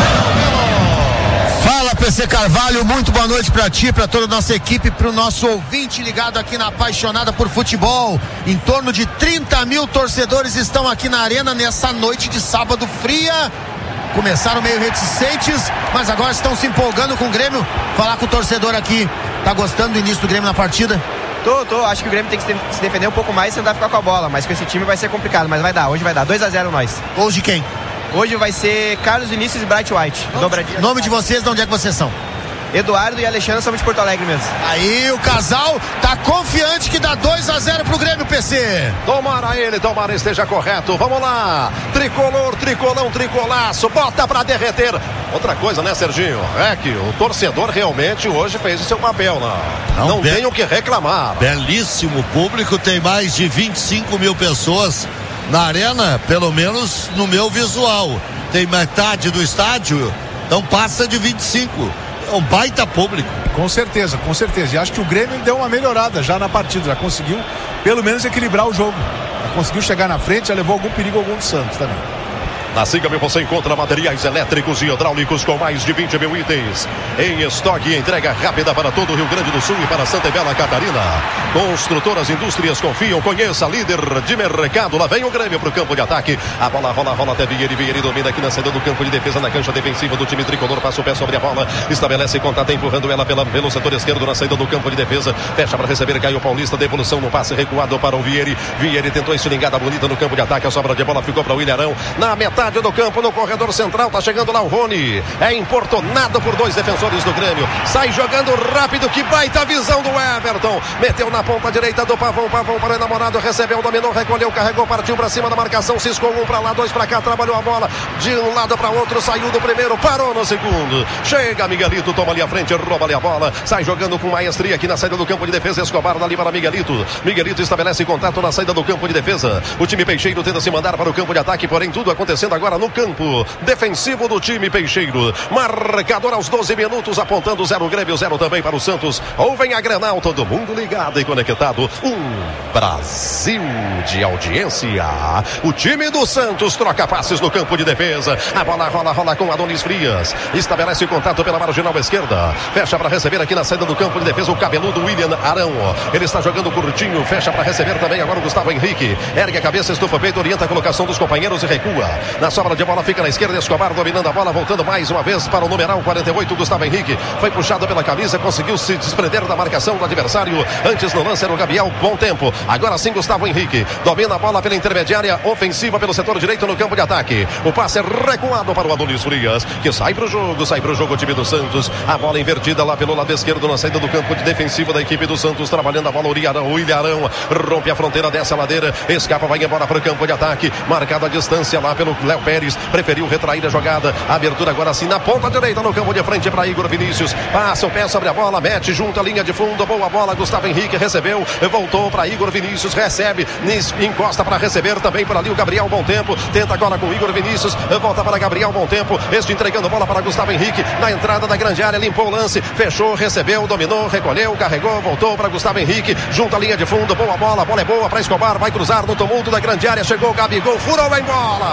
Israel. Fala P C Carvalho, muito boa noite pra ti, pra toda a nossa equipe, pro nosso ouvinte ligado aqui na Apaixonada por Futebol. Em torno de trinta mil torcedores estão aqui na arena nessa noite de sábado fria. Começaram meio reticentes, mas agora estão se empolgando com o Grêmio. Falar com o torcedor aqui, tá gostando do início do Grêmio na partida? Tô, tô, acho que o Grêmio tem que se defender um pouco mais e tentar ficar com a bola, mas com esse time vai ser complicado, mas vai dar, hoje vai dar, dois a zero nós. Hoje quem? Hoje vai ser Carlos Vinícius e Bright White. Nome, nome de vocês, de onde é que vocês são? Eduardo e Alexandre, somos de Porto Alegre mesmo. Aí o casal tá confiante que dá dois a zero pro Grêmio, P C. Tomara ele, tomara esteja correto. Vamos lá, tricolor, tricolão, tricolaço, bota pra derreter. Outra coisa, né, Serginho? É que o torcedor realmente hoje fez o seu papel, não, não, não tem o que reclamar. Belíssimo público, tem mais de vinte e cinco mil pessoas na arena, pelo menos no meu visual. Tem metade do estádio, então passa de vinte e cinco. É um baita público. Com certeza, com certeza. E acho que o Grêmio deu uma melhorada já na partida, já conseguiu pelo menos equilibrar o jogo. Já conseguiu chegar na frente, já levou algum perigo algum do Santos também. Na Siga-me você encontra materiais elétricos e hidráulicos com mais de vinte mil itens em estoque e entrega rápida para todo o Rio Grande do Sul e para Santa e Bela Catarina. Construtoras Indústrias confiam, conheça, líder de mercado. Lá vem o Grêmio para o campo de ataque. A bola rola, rola até Vieira, Vieira domina aqui na saída do campo de defesa, na cancha defensiva do time tricolor. Passa o pé sobre a bola, estabelece contato, empurrando ela pela, pelo setor esquerdo na saída do campo de defesa. Fecha para receber Caio Paulista, devolução no passe recuado para o Vieira. Vieira tentou estilingada bonita no campo de ataque. A sobra de bola ficou para o Ilharão na metade do campo, no corredor central, tá chegando lá o Rony, é importunado por dois defensores do Grêmio, sai jogando rápido, que baita visão do Everton, meteu na ponta direita do Pavão, Pavão para o enamorado, recebeu, dominou, recolheu, carregou, partiu para cima da marcação, ciscou um para lá, dois para cá, trabalhou a bola, de um lado para outro, saiu do primeiro, parou no segundo, chega Miguelito, toma ali a frente, rouba ali a bola, sai jogando com maestria aqui na saída do campo de defesa, Escobar dali para Miguelito, Miguelito estabelece contato na saída do campo de defesa, o time Peixeiro tenta se mandar para o campo de ataque, porém tudo acontecendo agora no campo defensivo do time Peixeiro. Marcador aos doze minutos, apontando zero Grêmio, zero também para o Santos. Ouvem a Grenal, todo mundo ligado e conectado. Um Brasil de audiência. O time do Santos troca passes no campo de defesa. A bola rola, rola com Adonis Frias. Estabelece contato pela marginal esquerda. Fecha para receber aqui na saída do campo de defesa o cabeludo William Arão. Ele está jogando curtinho, fecha para receber também agora o Gustavo Henrique. Ergue a cabeça, estufa o peito, orienta a colocação dos companheiros e recua. Na sobra de bola fica na esquerda, Escobar dominando a bola, voltando mais uma vez para o numeral quarenta e oito, Gustavo Henrique, foi puxado pela camisa, conseguiu se desprender da marcação do adversário, antes no lance era o Gabriel, bom tempo, agora sim Gustavo Henrique, domina a bola pela intermediária, ofensiva pelo setor direito no campo de ataque, o passe é recuado para o Adonis Frias, que sai para o jogo, sai para o jogo o time do Santos, a bola invertida lá pelo lado esquerdo na saída do campo de defensiva da equipe do Santos, trabalhando a bola, o Ilharão, o Ilharão rompe a fronteira dessa ladeira, escapa, vai embora para o campo de ataque, marcada a distância lá pelo Léo Pérez, preferiu retrair a jogada, abertura agora sim na ponta direita no campo de frente para Igor Vinícius, passa o pé sobre a bola, mete junto a linha de fundo, boa bola, Gustavo Henrique recebeu, voltou para Igor Vinícius, recebe, encosta para receber também por ali o Gabriel Bom Tempo, tenta agora com Igor Vinícius, volta para Gabriel Bom Tempo, este entregando bola para Gustavo Henrique, na entrada da grande área, limpou o lance, fechou, recebeu, dominou, recolheu, carregou, voltou para Gustavo Henrique, junto à linha de fundo, boa bola, a bola é boa para Escobar, vai cruzar no tumulto da grande área, chegou o Gabigol, furou, vai em bola,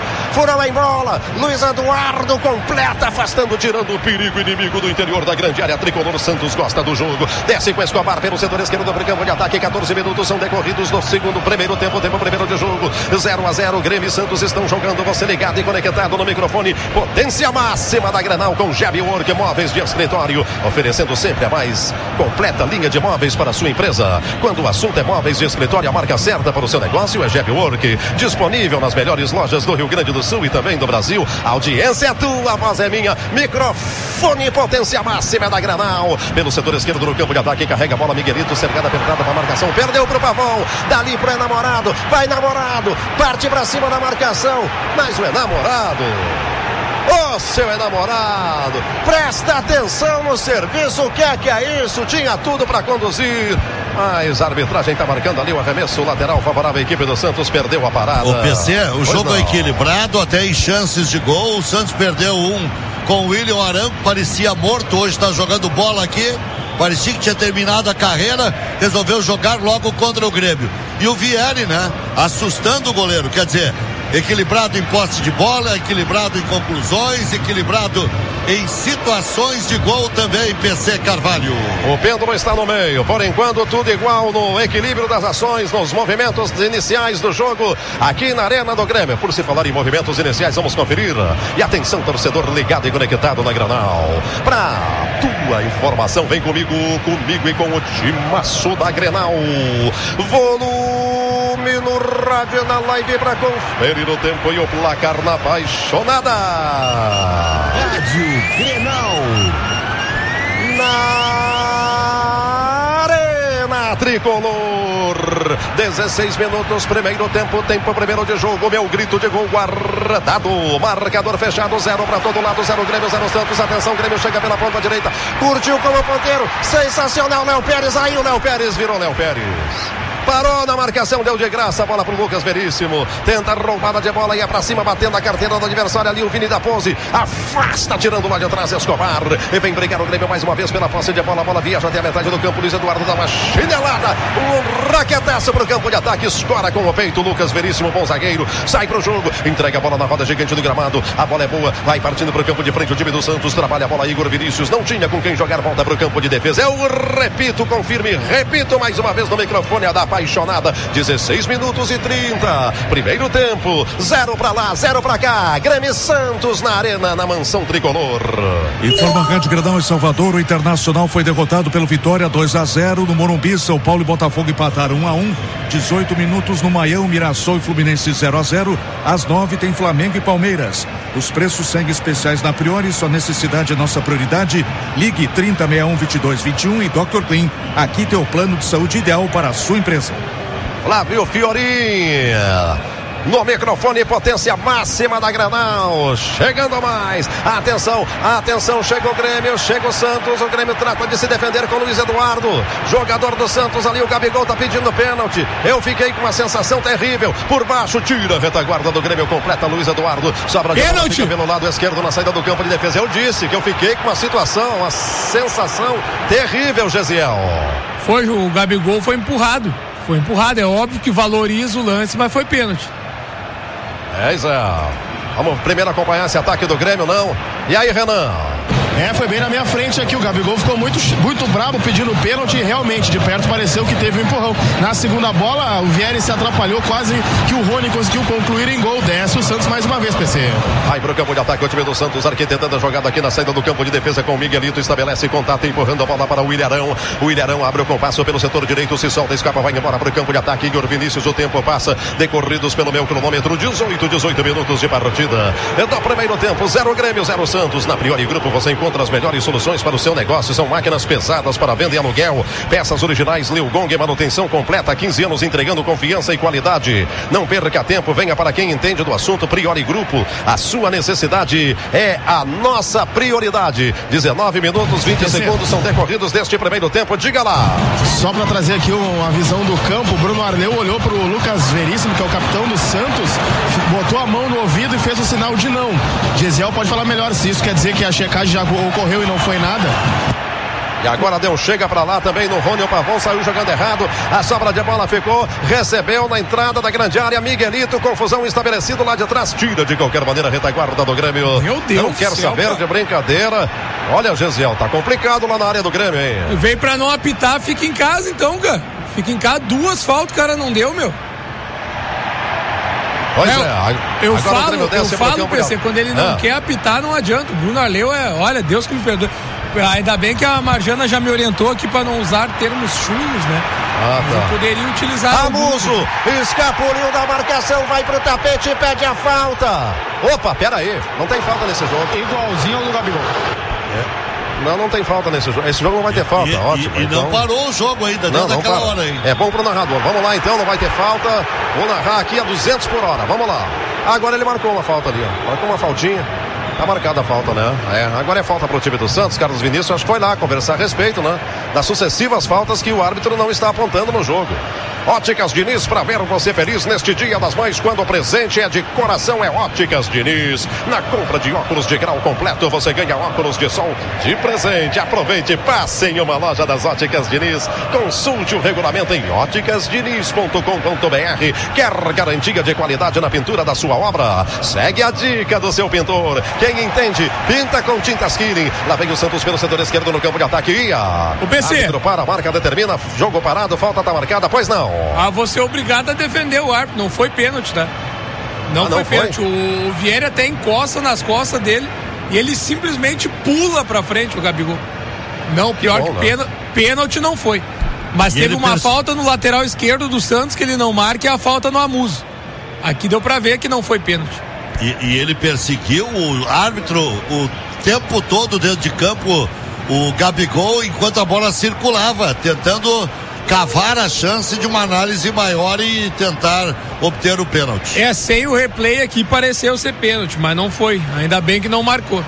fura lá em bola, Luiz Eduardo completa, afastando, tirando o perigo inimigo do interior da grande área tricolor. Santos gosta do jogo, desce com Escobar pelo setor esquerdo do campo de ataque. Catorze minutos são decorridos no segundo primeiro tempo, tempo primeiro de jogo, zero a zero. Grêmio e Santos estão jogando, você ligado e conectado no microfone. Potência máxima da Granal com G B Work Móveis de Escritório, oferecendo sempre a mais completa linha de móveis para a sua empresa. Quando o assunto é móveis de escritório, a marca certa para o seu negócio é G B Work, disponível nas melhores lojas do Rio Grande do Sul e também do Brasil. A audiência é tua, a voz é minha. Microfone, potência máxima da Granal. Pelo setor esquerdo no campo de ataque, carrega a bola Miguelito, cercada, apertada para a marcação, perdeu pro Pavão, dali pro enamorado, vai namorado, parte para cima da marcação, mas o enamorado, ô seu enamorado, presta atenção no serviço, o que é que é isso? Tinha tudo para conduzir, mas a arbitragem tá marcando ali o arremesso lateral favorável à equipe do Santos, perdeu a parada. O P C, o pois jogo não. é equilibrado, até em chances de gol. O Santos perdeu um com o William Arango, parecia morto, hoje está jogando bola aqui, parecia que tinha terminado a carreira, resolveu jogar logo contra o Grêmio. E o Vieri, né, assustando o goleiro, quer dizer, equilibrado em posse de bola, equilibrado em conclusões, equilibrado em situações de gol também, P C Carvalho. O pêndulo está no meio, por enquanto tudo igual no equilíbrio das ações, nos movimentos iniciais do jogo, aqui na Arena do Grêmio. Por se falar em movimentos iniciais, vamos conferir. E atenção, torcedor ligado e conectado na Granal. Pra tua informação, vem comigo, comigo e com o timaço da Grenal. Volume no rádio, na live pra conferir o tempo e o placar na apaixonada. Rádio Grenal. Na Arena Tricolor, dezesseis minutos, primeiro tempo, tempo primeiro de jogo, meu grito de gol guardado, marcador fechado, zero para todo lado, zero Grêmio, zero Santos. Atenção, Grêmio chega pela ponta direita, curtiu como ponteiro, sensacional, Léo Pérez, aí o Léo Pérez virou Léo Pérez. Parou na marcação, deu de graça a bola pro Lucas Veríssimo, tenta a roubada de bola, ia pra cima, batendo a carteira do adversário ali, o Vini da Pose, afasta, tirando lá de trás Escobar, e vem brigar o Grêmio mais uma vez pela posse de bola, a bola viaja até a metade do campo, Luiz Eduardo dá uma chinelada, um raquetaço pro campo de ataque, escora com o peito, Lucas Veríssimo, bom zagueiro, sai pro jogo, entrega a bola na roda gigante do gramado, a bola é boa, vai partindo pro campo de frente, o time do Santos trabalha a bola, Igor Vinícius, não tinha com quem jogar, volta pro campo de defesa, eu repito, confirme, repito mais uma vez no microfone, a da apaixonada, dezesseis minutos e trinta, primeiro tempo, zero pra lá, zero pra cá, Grêmio Santos na Arena, na Mansão Tricolor. Informa a Rádio Granal em Salvador, o Internacional foi derrotado pelo Vitória dois a zero no Morumbi. São Paulo e Botafogo empataram um a um, dezoito minutos no Maião, Mirassol e Fluminense zero a zero, às nove tem Flamengo e Palmeiras. Os preços seguem especiais na Priori, sua necessidade é nossa prioridade. Ligue trinta, sessenta e um, vinte e dois, vinte e um e doutor Clean, aqui tem o plano de saúde ideal para a sua empresa. Flávio Fiorin no microfone, potência máxima da Granal, chegando mais, atenção, atenção, chega o Grêmio, chega o Santos, o Grêmio trata de se defender com o Luiz Eduardo, jogador do Santos ali, o Gabigol tá pedindo pênalti, eu fiquei com uma sensação terrível, por baixo, tira a retaguarda do Grêmio, completa Luiz Eduardo, sobra de bola, fica pelo lado esquerdo na saída do campo de defesa, eu disse que eu fiquei com uma situação, uma sensação terrível, Gesiel. Foi, o Gabigol foi empurrado, foi empurrado, é óbvio que valoriza o lance, mas foi pênalti. É, Zé. Vamos primeiro acompanhar esse ataque do Grêmio, não? E aí, Renan? É, foi bem na minha frente aqui, o Gabigol ficou muito, muito bravo pedindo pênalti e realmente de perto pareceu que teve um empurrão. Na segunda bola, o Vieri se atrapalhou, quase que o Rony conseguiu concluir em gol. Desce o Santos mais uma vez, P C. Vai pro campo de ataque o time do Santos, arquitetando a jogada aqui na saída do campo de defesa com o Miguelito, estabelece contato, empurrando a bola para o Ilharão. O Ilharão abre o compasso pelo setor direito, se solta, escapa, vai embora pro campo de ataque. Igor Vinícius, o tempo passa, decorridos pelo meu cronômetro, dezoito, dezoito minutos de partida. No primeiro tempo, zero Grêmio, zero Santos. Na Priori Grupo você encontra as melhores soluções para o seu negócio, são máquinas pesadas para venda e aluguel, peças originais, Leo Gong, manutenção completa, quinze anos entregando confiança e qualidade. Não perca tempo, venha para quem entende do assunto. Priori Grupo, a sua necessidade é a nossa prioridade. dezenove minutos, vinte segundos são decorridos deste primeiro tempo, diga lá. Só para trazer aqui uma visão do campo, Bruno Arleu olhou para o Lucas Veríssimo, que é o capitão do Santos, botou a mão no ouvido e fez o sinal de não. Gesiel pode falar melhor se isso quer dizer que a checagem já ocorreu e não foi nada. E agora deu um chega pra lá também no Rony. O Pavão saiu jogando errado. A sobra de bola ficou. Recebeu na entrada da grande área. Miguelito, confusão estabelecido lá de trás. Tira de qualquer maneira a retaguarda do Grêmio. Meu Deus. Não quer céu, saber cara. de brincadeira. Olha, Gesiel, tá complicado lá na área do Grêmio, hein? Veio pra não apitar, fica em casa então, cara. Fica em casa, duas faltas o cara não deu, meu. Pois é, é. Eu agora falo, eu falo, P C, quando ele não ah. quer apitar, não adianta. O Bruno Arleu é, olha, Deus que me perdoe. Ainda bem que a Marjana já me orientou aqui para não usar termos chulos, né? Ah, tá. Eu poderia utilizar. Amuso, escapuliu da marcação, vai pro tapete e pede a falta. Opa, pera aí, não tem falta nesse jogo. Igualzinho ao do Gabigol. É. Não, não tem falta nesse jogo. Esse jogo não vai ter falta, e, ótimo. E, e então... não parou o jogo ainda, não, dentro não daquela para. hora aí. É bom pro narrador. Vamos lá então, não vai ter falta. Vou narrar aqui a duzentos por hora. Vamos lá. Agora ele marcou uma falta ali, ó. Marcou uma faltinha. Tá marcada a falta, né? É, agora é falta pro time do Santos. Carlos Vinícius acho que foi lá conversar a respeito, né? Das sucessivas faltas que o árbitro não está apontando no jogo. Óticas Diniz, pra ver você feliz neste Dia das Mães, quando o presente é de coração, é Óticas Diniz. Na compra de óculos de grau completo, você ganha óculos de sol de presente. Aproveite, passe em uma loja das Óticas Diniz. Consulte o regulamento em óticas diniz ponto com ponto b r. Quer garantia de qualidade na pintura da sua obra? Segue a dica do seu pintor. Quem entende, pinta com tintas Killing. Lá vem o Santos pelo setor esquerdo no campo de ataque. Ia. O P C. Árbitro para, a marca determina. Jogo parado, falta tá marcada, pois não. Ah, você é obrigado a defender o árbitro. Não foi pênalti, tá? Não, ah, foi não pênalti. foi? O, o Vieira até encosta nas costas dele e ele simplesmente pula pra frente, o Gabigol. Não, pior que, bom, que pênalti, pênalti não foi. Mas e teve uma perce... falta no lateral esquerdo do Santos que ele não marca, e a falta no Amuso. Aqui deu pra ver que não foi pênalti. E, e ele perseguiu o árbitro o tempo todo dentro de campo, o Gabigol, enquanto a bola circulava, tentando cavar a chance de uma análise maior e tentar obter o pênalti. É, sem o replay aqui pareceu ser pênalti, mas não foi. Ainda bem que não marcou.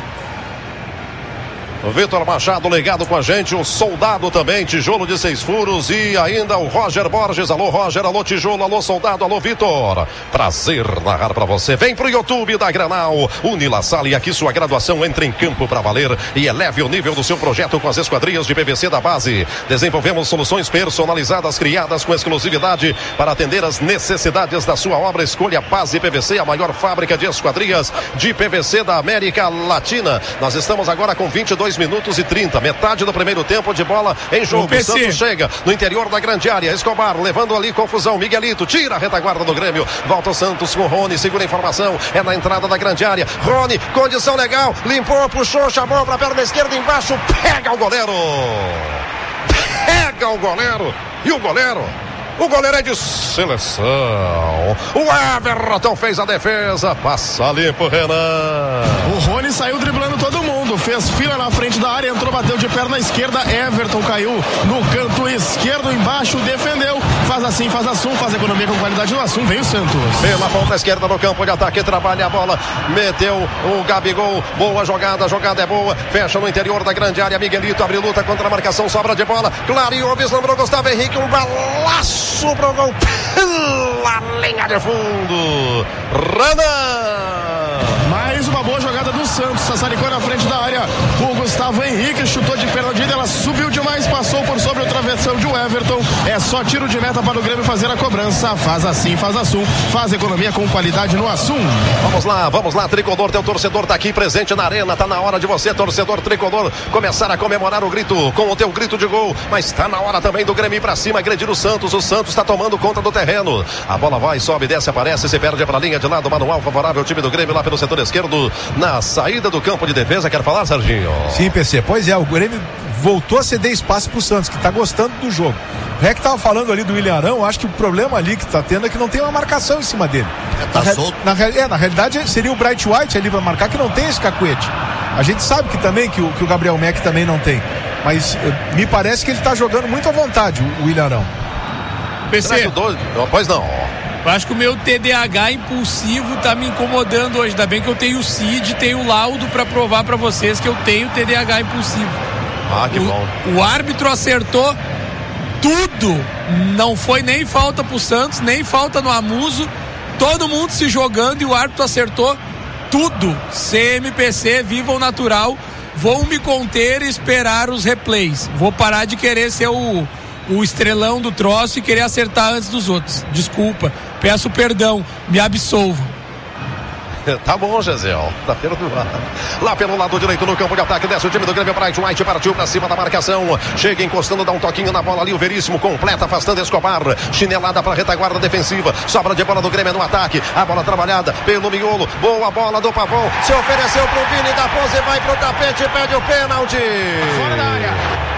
O Vitor Machado ligado com a gente, o Soldado também, tijolo de seis furos, e ainda o Roger Borges. Alô Roger, alô tijolo, alô Soldado, alô Vitor. Prazer narrar pra você. Vem pro YouTube da Granal, Unila Sala, e aqui sua graduação entra em campo pra valer e eleve o nível do seu projeto com as esquadrias de P V C da base. Desenvolvemos soluções personalizadas criadas com exclusividade para atender as necessidades da sua obra. Escolha Base P V C, a maior fábrica de esquadrias de P V C da América Latina. Nós estamos agora com vinte e dois minutos e trinta, metade do primeiro tempo de bola em jogo. O Santos chega no interior da grande área. Escobar levando ali confusão. Miguelito tira a retaguarda do Grêmio. Volta o Santos com o Rony, segura a informação. É na entrada da grande área. Rony, condição legal, limpou, puxou, chamou para a perna esquerda embaixo. Pega o goleiro. Pega o goleiro. E o goleiro? O goleiro é de seleção. O Everton fez a defesa. Passa limpo, Renan. O Rony saiu driblando todo mundo. Fez fila na frente da área. Entrou, bateu de perna esquerda. Everton caiu no canto esquerdo embaixo. Defendeu. Faz assim, faz assim. Faz economia com qualidade no Assum. Vem o Santos. Pela ponta esquerda no campo de ataque. Trabalha a bola. Meteu o Gabigol. Boa jogada. A jogada é boa. Fecha no interior da grande área. Miguelito abre luta contra a marcação. Sobra de bola. Clareou. Vislumbrou Gustavo Henrique. Um balaço pro gol pela linha de fundo. Renan. Mais uma boa jogada do Santos. Sassaricou na frente da área. O Gustavo Henrique chutou de perna direita. Ela subiu demais. Passou por sobre o travessão de Everton. É só tiro de meta para o Grêmio fazer a cobrança. Faz assim, faz Assum. Faz economia com qualidade no Assum. Vamos lá, vamos lá. Tricolor, teu torcedor tá aqui presente na arena. Tá na hora de você, torcedor tricolor, começar a comemorar o grito com o teu grito de gol. Mas tá na hora também do Grêmio ir pra cima, agredir o Santos. O Santos tá tomando conta do terreno. A bola vai, sobe, desce, aparece, se perde pra linha de lado. Manual favorável ao time do Grêmio lá pelo setor esquerdo, na saída do campo de defesa. Quer falar, Serginho? Sim, P C. Pois é, o Grêmio voltou a ceder espaço pro Santos, que tá gostando do jogo. O Rec tava falando ali do William Arão. Acho que o problema ali que tá tendo é que não tem uma marcação em cima dele. É, tá na, solto. Na, é, na realidade seria o Bright White ali pra marcar, que não tem esse cacuete. A gente sabe que também que o, que o Gabriel Mack também não tem. Mas eh, me parece que ele tá jogando muito à vontade, o, o William Arão. P C. Pois não. Eu acho que o meu T D A H impulsivo tá me incomodando hoje. Ainda bem que eu tenho o C I D, tenho o laudo pra provar pra vocês que eu tenho T D A H impulsivo. Ah, que o, bom. O árbitro acertou tudo. Não foi nem falta pro Santos, nem falta no Amuso. Todo mundo se jogando e o árbitro acertou tudo. C M P C, viva o natural. vou me conter e esperar os replays. Vou parar de querer ser o, o estrelão do troço e querer acertar antes dos outros. Desculpa, peço perdão, me absolvam. Tá bom, Gesiel. Tá perdoado. Lá pelo lado direito no campo de ataque, desce o time do Grêmio. Bright White partiu pra cima da marcação. Chega encostando, dá um toquinho na bola ali. O Veríssimo completa, afastando Escobar. Chinelada pra retaguarda defensiva. Sobra de bola do Grêmio no ataque. A bola trabalhada pelo miolo. Boa bola do Pavão. Se ofereceu pro Vini da pose, vai pro tapete, pede o pênalti. Fora da área.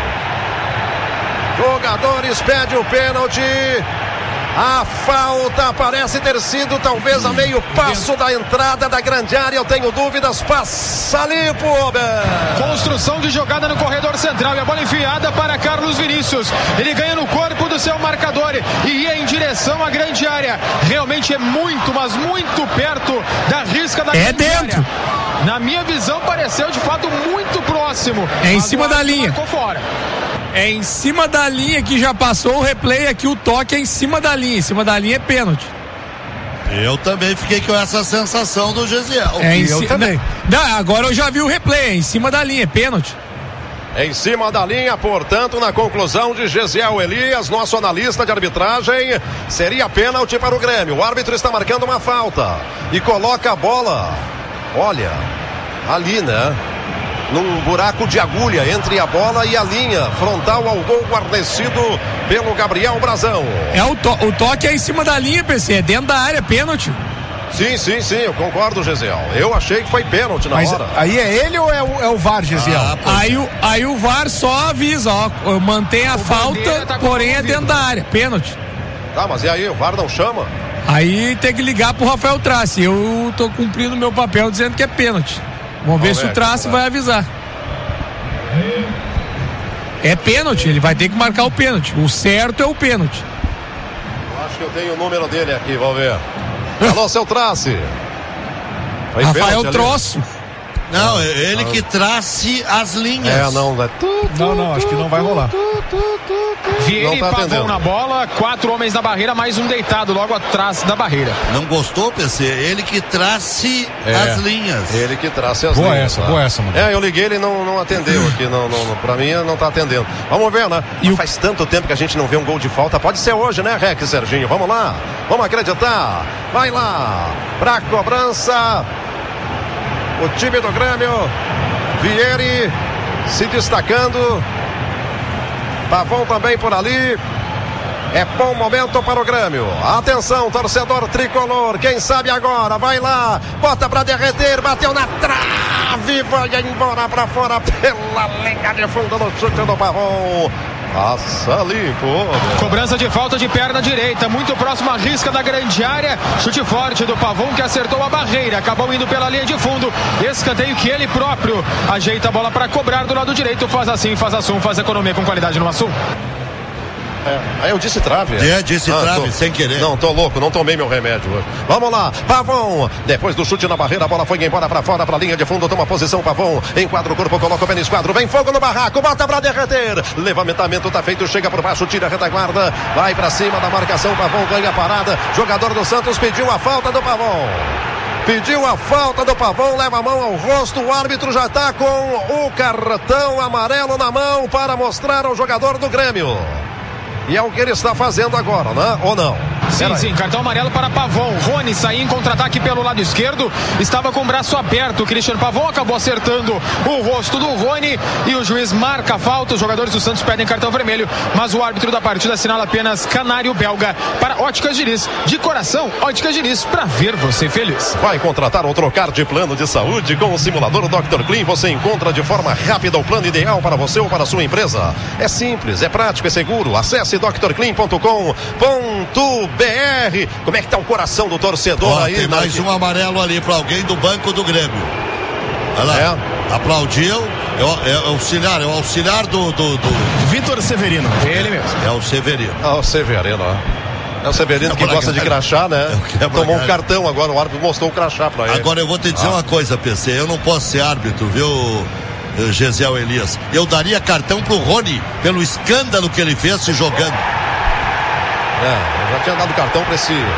Jogadores pede o pênalti. A falta parece ter sido talvez a meio passo da entrada da grande área. Eu tenho dúvidas. Passa ali, Pober. Construção de jogada no corredor central e a bola enfiada para Carlos Vinícius. Ele ganha no corpo do seu marcador e ia em direção à grande área. Realmente é muito, mas muito perto da risca da é grande dentro. área. Na minha visão pareceu de fato muito próximo. É em cima da linha. Ficou fora. É em cima da linha que já passou o replay aqui, o toque é em cima da linha, em cima da linha é pênalti. Eu também fiquei com essa sensação do Gesiel. É em eu ci... também. Não, agora eu já vi o replay, é em cima da linha, é pênalti. Em cima da linha, portanto, na conclusão de Gesiel Elias, nosso analista de arbitragem, seria pênalti para o Grêmio. O árbitro está marcando uma falta e coloca a bola, olha, ali, né? Num buraco de agulha entre a bola e a linha, frontal ao gol guarnecido pelo Gabriel Brazão. É o, to- o toque é em cima da linha, P C, é dentro da área, pênalti. Sim, sim, sim, eu concordo, Gesiel. Eu achei que foi pênalti na Mas hora. aí é ele ou é o, é o V A R, Gesiel? Ah, Aí o, aí o V A R só avisa, ó, mantém a O falta, Bandeira tá porém é confundido. dentro da área, pênalti. Tá, mas e aí, o V A R não chama? Aí tem que ligar pro Rafael Trace, eu tô cumprindo meu papel dizendo que é pênalti. Vamos ver Vamos se ver, o Trace vamos vai avisar. É pênalti, ele vai ter que marcar o pênalti. O certo é o pênalti. Eu acho que eu tenho o número dele aqui, vamos ver. Alô, seu Trace. Foi Rafael pênalti ali. Troço. Não, é ele que trace as linhas. É, não, vai. Não, não, acho que não vai rolar. Vieira e Não tá Pavão atendendo. na bola, quatro homens na barreira, mais um deitado logo atrás da barreira. Não gostou, P C? Ele que trace É, as linhas. Ele que trace as Boa linhas. essa, tá? boa essa, mano. É, eu liguei, ele não, não atendeu aqui, não, não, não, pra mim não tá atendendo. Vamos ver, né? E o- Faz tanto tempo que a gente não vê um gol de falta, pode ser hoje, né, Rex e Serginho? Vamos lá, vamos acreditar. Vai lá, pra cobrança, o time do Grêmio, Vieri se destacando, Pavão também por ali. É bom momento para o Grêmio. Atenção, torcedor tricolor. Quem sabe agora? Vai lá. Bota pra derreter. Bateu na trave. Vai embora pra fora pela linha de fundo no chute do Pavão. Passa ali, pô. Cobrança de falta de perna direita, muito próximo à risca da grande área. Chute forte do Pavão que acertou a barreira. Acabou indo pela linha de fundo. Escanteio que ele próprio ajeita a bola para cobrar do lado direito. Faz assim, faz assum, faz economia com qualidade no assum. É, aí eu disse trave. É, disse trave, tô- sem querer. Não, tô louco, não tomei meu remédio hoje. Vamos lá, Pavão. Depois do chute na barreira, a bola foi embora pra fora, pra linha de fundo. Toma posição, Pavão. Enquadra o corpo, coloca o pé no esquadro. Vem fogo no barraco, bota pra derreter. Levantamento tá feito, chega por baixo, tira a retaguarda. Vai pra cima da marcação, Pavão ganha a parada. Jogador do Santos pediu a falta do Pavão. Pediu a falta do Pavão, leva a mão ao rosto. O árbitro já tá com o cartão amarelo na mão para mostrar ao jogador do Grêmio. E é o que ele está fazendo agora, né? Ou não? Sim, Pera sim, aí. cartão amarelo para Pavão. Rony saiu em contra-ataque pelo lado esquerdo, estava com o braço aberto. O Christian Pavão acabou acertando o rosto do Rony e o juiz marca a falta. Os jogadores do Santos pedem cartão vermelho, mas o árbitro da partida assinala apenas canário belga para Óticas Diniz. De coração, Óticas Diniz, para ver você feliz. Vai contratar ou trocar de plano de saúde com o simulador doutor Clean? Você encontra de forma rápida o plano ideal para você ou para a sua empresa. É simples, é prático, é seguro. Acesse doutor clean ponto com ponto b r. Como é que tá o coração do torcedor Ó, aí? tem mais Nike? um amarelo ali para alguém do banco do Grêmio. Olha lá. É. Aplaudiu. É o, é o auxiliar, é o auxiliar do, do, do... Vitor Severino. Ele mesmo. É o Severino. Ah, o Severino, ó. É o Severino que gosta de crachá, né? Tomou um cartão agora, o árbitro mostrou o crachá pra ele. Agora eu vou te dizer Ah. uma coisa, P C. Eu não posso ser árbitro, viu, Gesiel Elias? Eu daria cartão pro Rony pelo escândalo que ele fez se jogando. É, eu já tinha dado cartão pra esse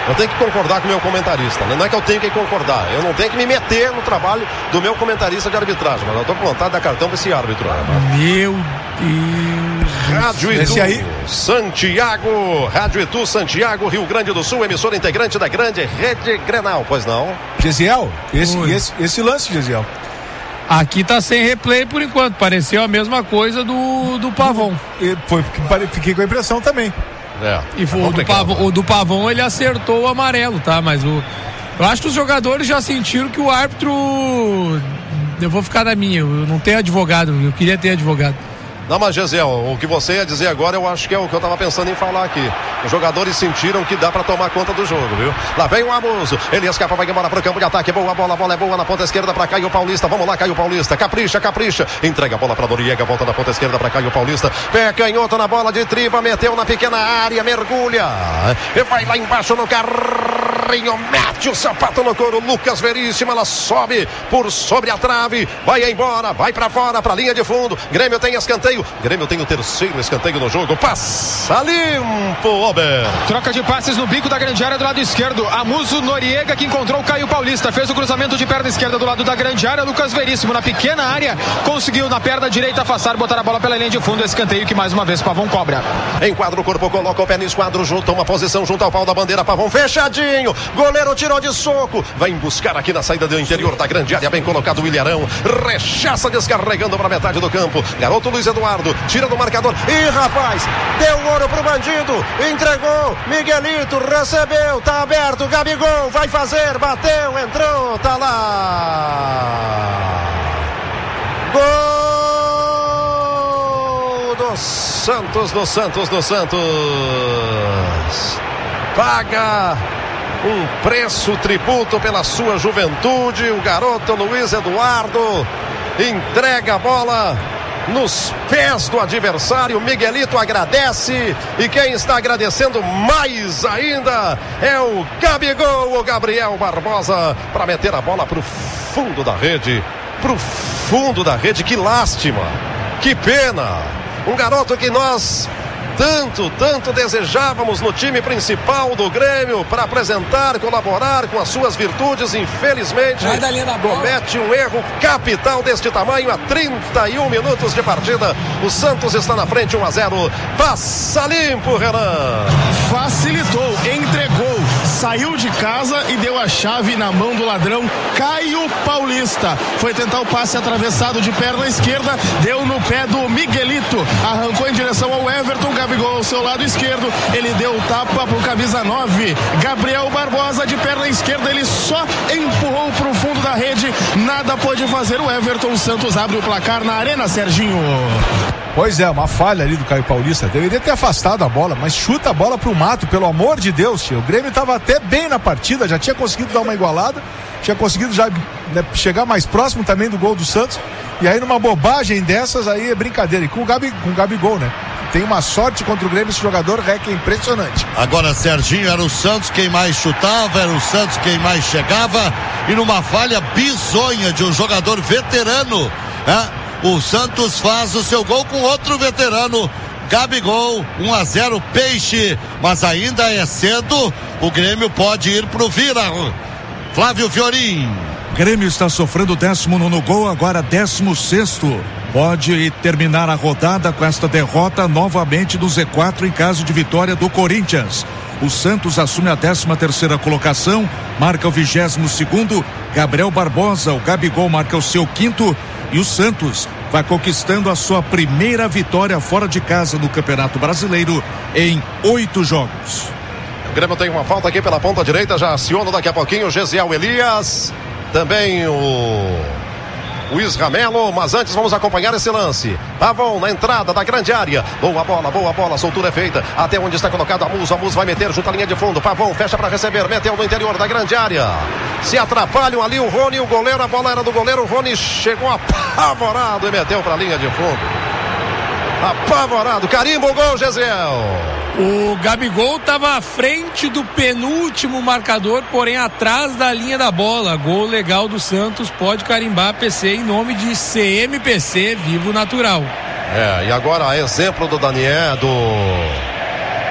Eu tenho que concordar com o meu comentarista, né? Não é que eu tenho que concordar, eu não tenho que me meter no trabalho do meu comentarista de arbitragem, mas eu tô com vontade de dar cartão pra esse árbitro. Né? Meu Deus. Rádio Itu, esse aí... Santiago, Rádio Itu, Santiago, Rio Grande do Sul, emissora integrante da grande Rede Grenal, pois não? Gesiel, esse, esse, esse lance, Gesiel. Aqui tá sem replay por enquanto, pareceu a mesma coisa do, do Pavão. E foi, fiquei com a impressão também. É, e foi, é o, do Pavão, o do Pavão ele acertou o amarelo, tá? Mas o, eu acho que os jogadores já sentiram que o árbitro. Eu vou ficar na minha, eu não tenho advogado, eu queria ter advogado. Não, mas Gesiel, o que você ia dizer agora eu acho que é o que eu tava pensando em falar aqui. Os jogadores sentiram que dá pra tomar conta do jogo, viu? Lá vem o Amuso, ele escapa, vai embora pro campo de ataque, boa bola, a bola é boa na ponta esquerda pra Caio Paulista, vamos lá Caio Paulista, capricha, capricha, entrega a bola pra Noriega, volta na ponta esquerda pra Caio Paulista, pé canhoto na bola de triba, meteu na pequena área, mergulha, e vai lá embaixo no carrinho, mete o sapato no couro, Lucas Veríssimo, ela sobe por sobre a trave, vai embora, vai pra fora, pra linha de fundo, Grêmio tem escanteio, Grêmio tem o terceiro escanteio no jogo, passa limpo, Ober. Troca de passes no bico da grande área do lado esquerdo, Amuso Noriega que encontrou o Caio Paulista, fez o cruzamento de perna esquerda do lado da grande área, Lucas Veríssimo na pequena área, conseguiu na perna direita afastar, botar a bola pela linha de fundo, escanteio que mais uma vez Pavão cobra. Enquadra o corpo, coloca o pé no esquadro, junta uma posição junto ao pau da bandeira, Pavão fechadinho, goleiro tirou de soco, vai buscar aqui na saída do interior da grande área, bem colocado o Ilharão, rechaça descarregando para metade do campo, garoto Luiz Eduardo, tira do marcador, e rapaz, deu ouro pro bandido, entregou, Miguelito recebeu, tá aberto, Gabigol vai fazer, bateu, entrou, tá lá, gol do Santos, do Santos, do Santos, paga um preço, tributo pela sua juventude, o garoto Luiz Eduardo entrega a bola nos pés do adversário, Miguelito agradece, e quem está agradecendo mais ainda é o Gabigol, o Gabriel Barbosa, para meter a bola pro fundo da rede, pro fundo da rede, que lástima, que pena, um garoto que nós tanto, tanto desejávamos no time principal do Grêmio para apresentar, colaborar com as suas virtudes, infelizmente comete um erro capital deste tamanho a trinta e um minutos de partida. O Santos está na frente, um a zero, passa limpo, Renan. Facilitou, entregou, saiu de casa e deu a chave na mão do ladrão Caio Paulista, foi tentar o passe atravessado de perna esquerda, deu no pé do Miguelito, arrancou em direção ao Everton, Gabigol ao seu lado esquerdo, ele deu tapa pro camisa nove, Gabriel Barbosa de perna esquerda, ele só empurrou pro fundo da rede, nada pôde fazer o Everton. Santos abre o placar na Arena, Serginho. Pois é, uma falha ali do Caio Paulista, deveria ter afastado a bola, mas chuta a bola pro mato, pelo amor de Deus, tio. O Grêmio estava até bem na partida, já tinha conseguido dar uma igualada, tinha conseguido já, né, chegar mais próximo também do gol do Santos, e aí numa bobagem dessas aí é brincadeira, e com o, Gabi, com o Gabigol, né? Tem uma sorte contra o Grêmio, esse jogador é que é impressionante. Agora, Serginho, era o Santos quem mais chutava, era o Santos quem mais chegava, e numa falha bizonha de um jogador veterano, né? O Santos faz o seu gol com outro veterano, Gabigol, um a zero, Peixe, mas ainda é cedo, o Grêmio pode ir pro Vira. Flávio Fiorim. Grêmio está sofrendo décimo nono gol, agora décimo sexto. Pode terminar a rodada com esta derrota novamente do Z quatro em caso de vitória do Corinthians. O Santos assume a décima terceira colocação, marca o vigésimo segundo, Gabriel Barbosa, o Gabigol marca o seu quinto, e o Santos vai conquistando a sua primeira vitória fora de casa no Campeonato Brasileiro em oito jogos. O Grêmio tem uma falta aqui pela ponta direita, já aciona daqui a pouquinho o Gesiel Elias, também o o Isramelo, mas antes vamos acompanhar esse lance. Pavão na entrada da grande área, boa bola, boa bola, soltura é feita, até onde está colocado a Muso, a Muso vai meter junto à linha de fundo, Pavão fecha para receber, meteu no interior da grande área, se atrapalham ali o Rony e o goleiro, a bola era do goleiro, o Rony chegou apavorado e meteu para a linha de fundo, apavorado, carimba o gol, Gesiel. O Gabigol estava à frente do penúltimo marcador, porém atrás da linha da bola. Gol legal do Santos, pode carimbar P C em nome de C M P C Vivo Natural. É, e agora exemplo do Daniel, do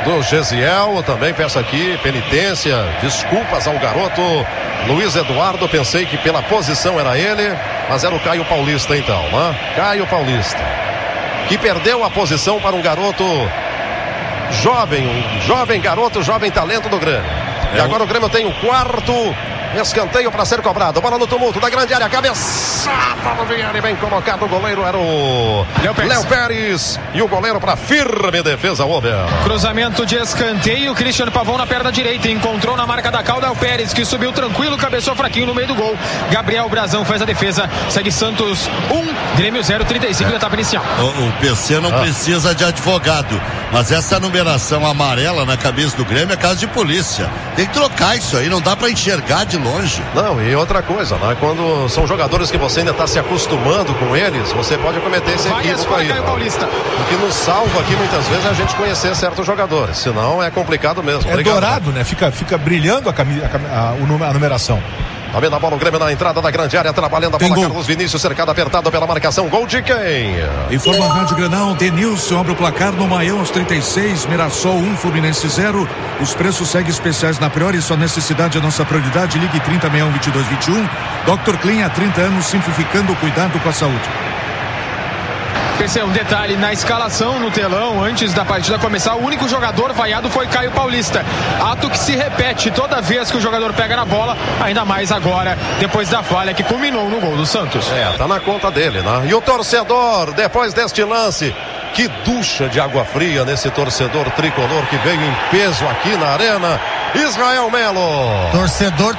do Gesiel. Também peço aqui penitência, desculpas ao garoto Luiz Eduardo. Pensei que pela posição era ele, mas era o Caio Paulista então, né? Caio Paulista, que perdeu a posição para um garoto jovem, um jovem garoto, jovem talento do Grêmio. É. E agora o Grêmio tem o quarto escanteio para ser cobrado. Bola no tumulto da grande área, cabeçada no Vieri, bem colocado. O goleiro era o Léo Pérez. Léo Pérez. E o goleiro para firme defesa, Ober. Cruzamento de escanteio. Cristiano Pavão na perna direita. Encontrou na marca da Calda o Pérez, que subiu tranquilo, cabeçou fraquinho no meio do gol. Gabriel Brazão faz a defesa. Segue Santos um, Grêmio zero, trinta e cinco é. da etapa inicial. O, o P C não ah. precisa de advogado, mas essa numeração amarela na cabeça do Grêmio é caso de polícia. Tem que trocar isso aí, não dá para enxergar de longe. Não, e outra coisa, né? Quando são jogadores que você ainda está se acostumando com eles, você pode cometer esse equívoco aí. Né? Paulista. O que nos salva aqui muitas vezes é a gente conhecer certos jogadores, senão é complicado mesmo. É Obrigado, dourado, né? Fica, fica brilhando a, cami- a, a, a numeração. Tá vendo a bola, o Grêmio na entrada da grande área, trabalhando a bola, Tem Carlos Vinícius, cercado, apertado pela marcação, gol de quem? Informa a Rádio Grenal, Denilson abre o placar no Maião aos trinta e seis, Mirassol um, Fluminense zero. Os preços seguem especiais na Priori, sua necessidade é nossa prioridade, ligue trinta, sessenta e um, vinte e dois, vinte e um. doutor Clean, há trinta anos, simplificando o cuidado com a saúde. Esse é um detalhe na escalação no telão antes da partida começar. O único jogador vaiado foi Caio Paulista. Ato que se repete toda vez que o jogador pega na bola, ainda mais agora, depois da falha que culminou no gol do Santos. É, tá na conta dele, né? E o torcedor, depois deste lance, que ducha de água fria nesse torcedor tricolor que veio em peso aqui na arena. Israel Melo. Torcedor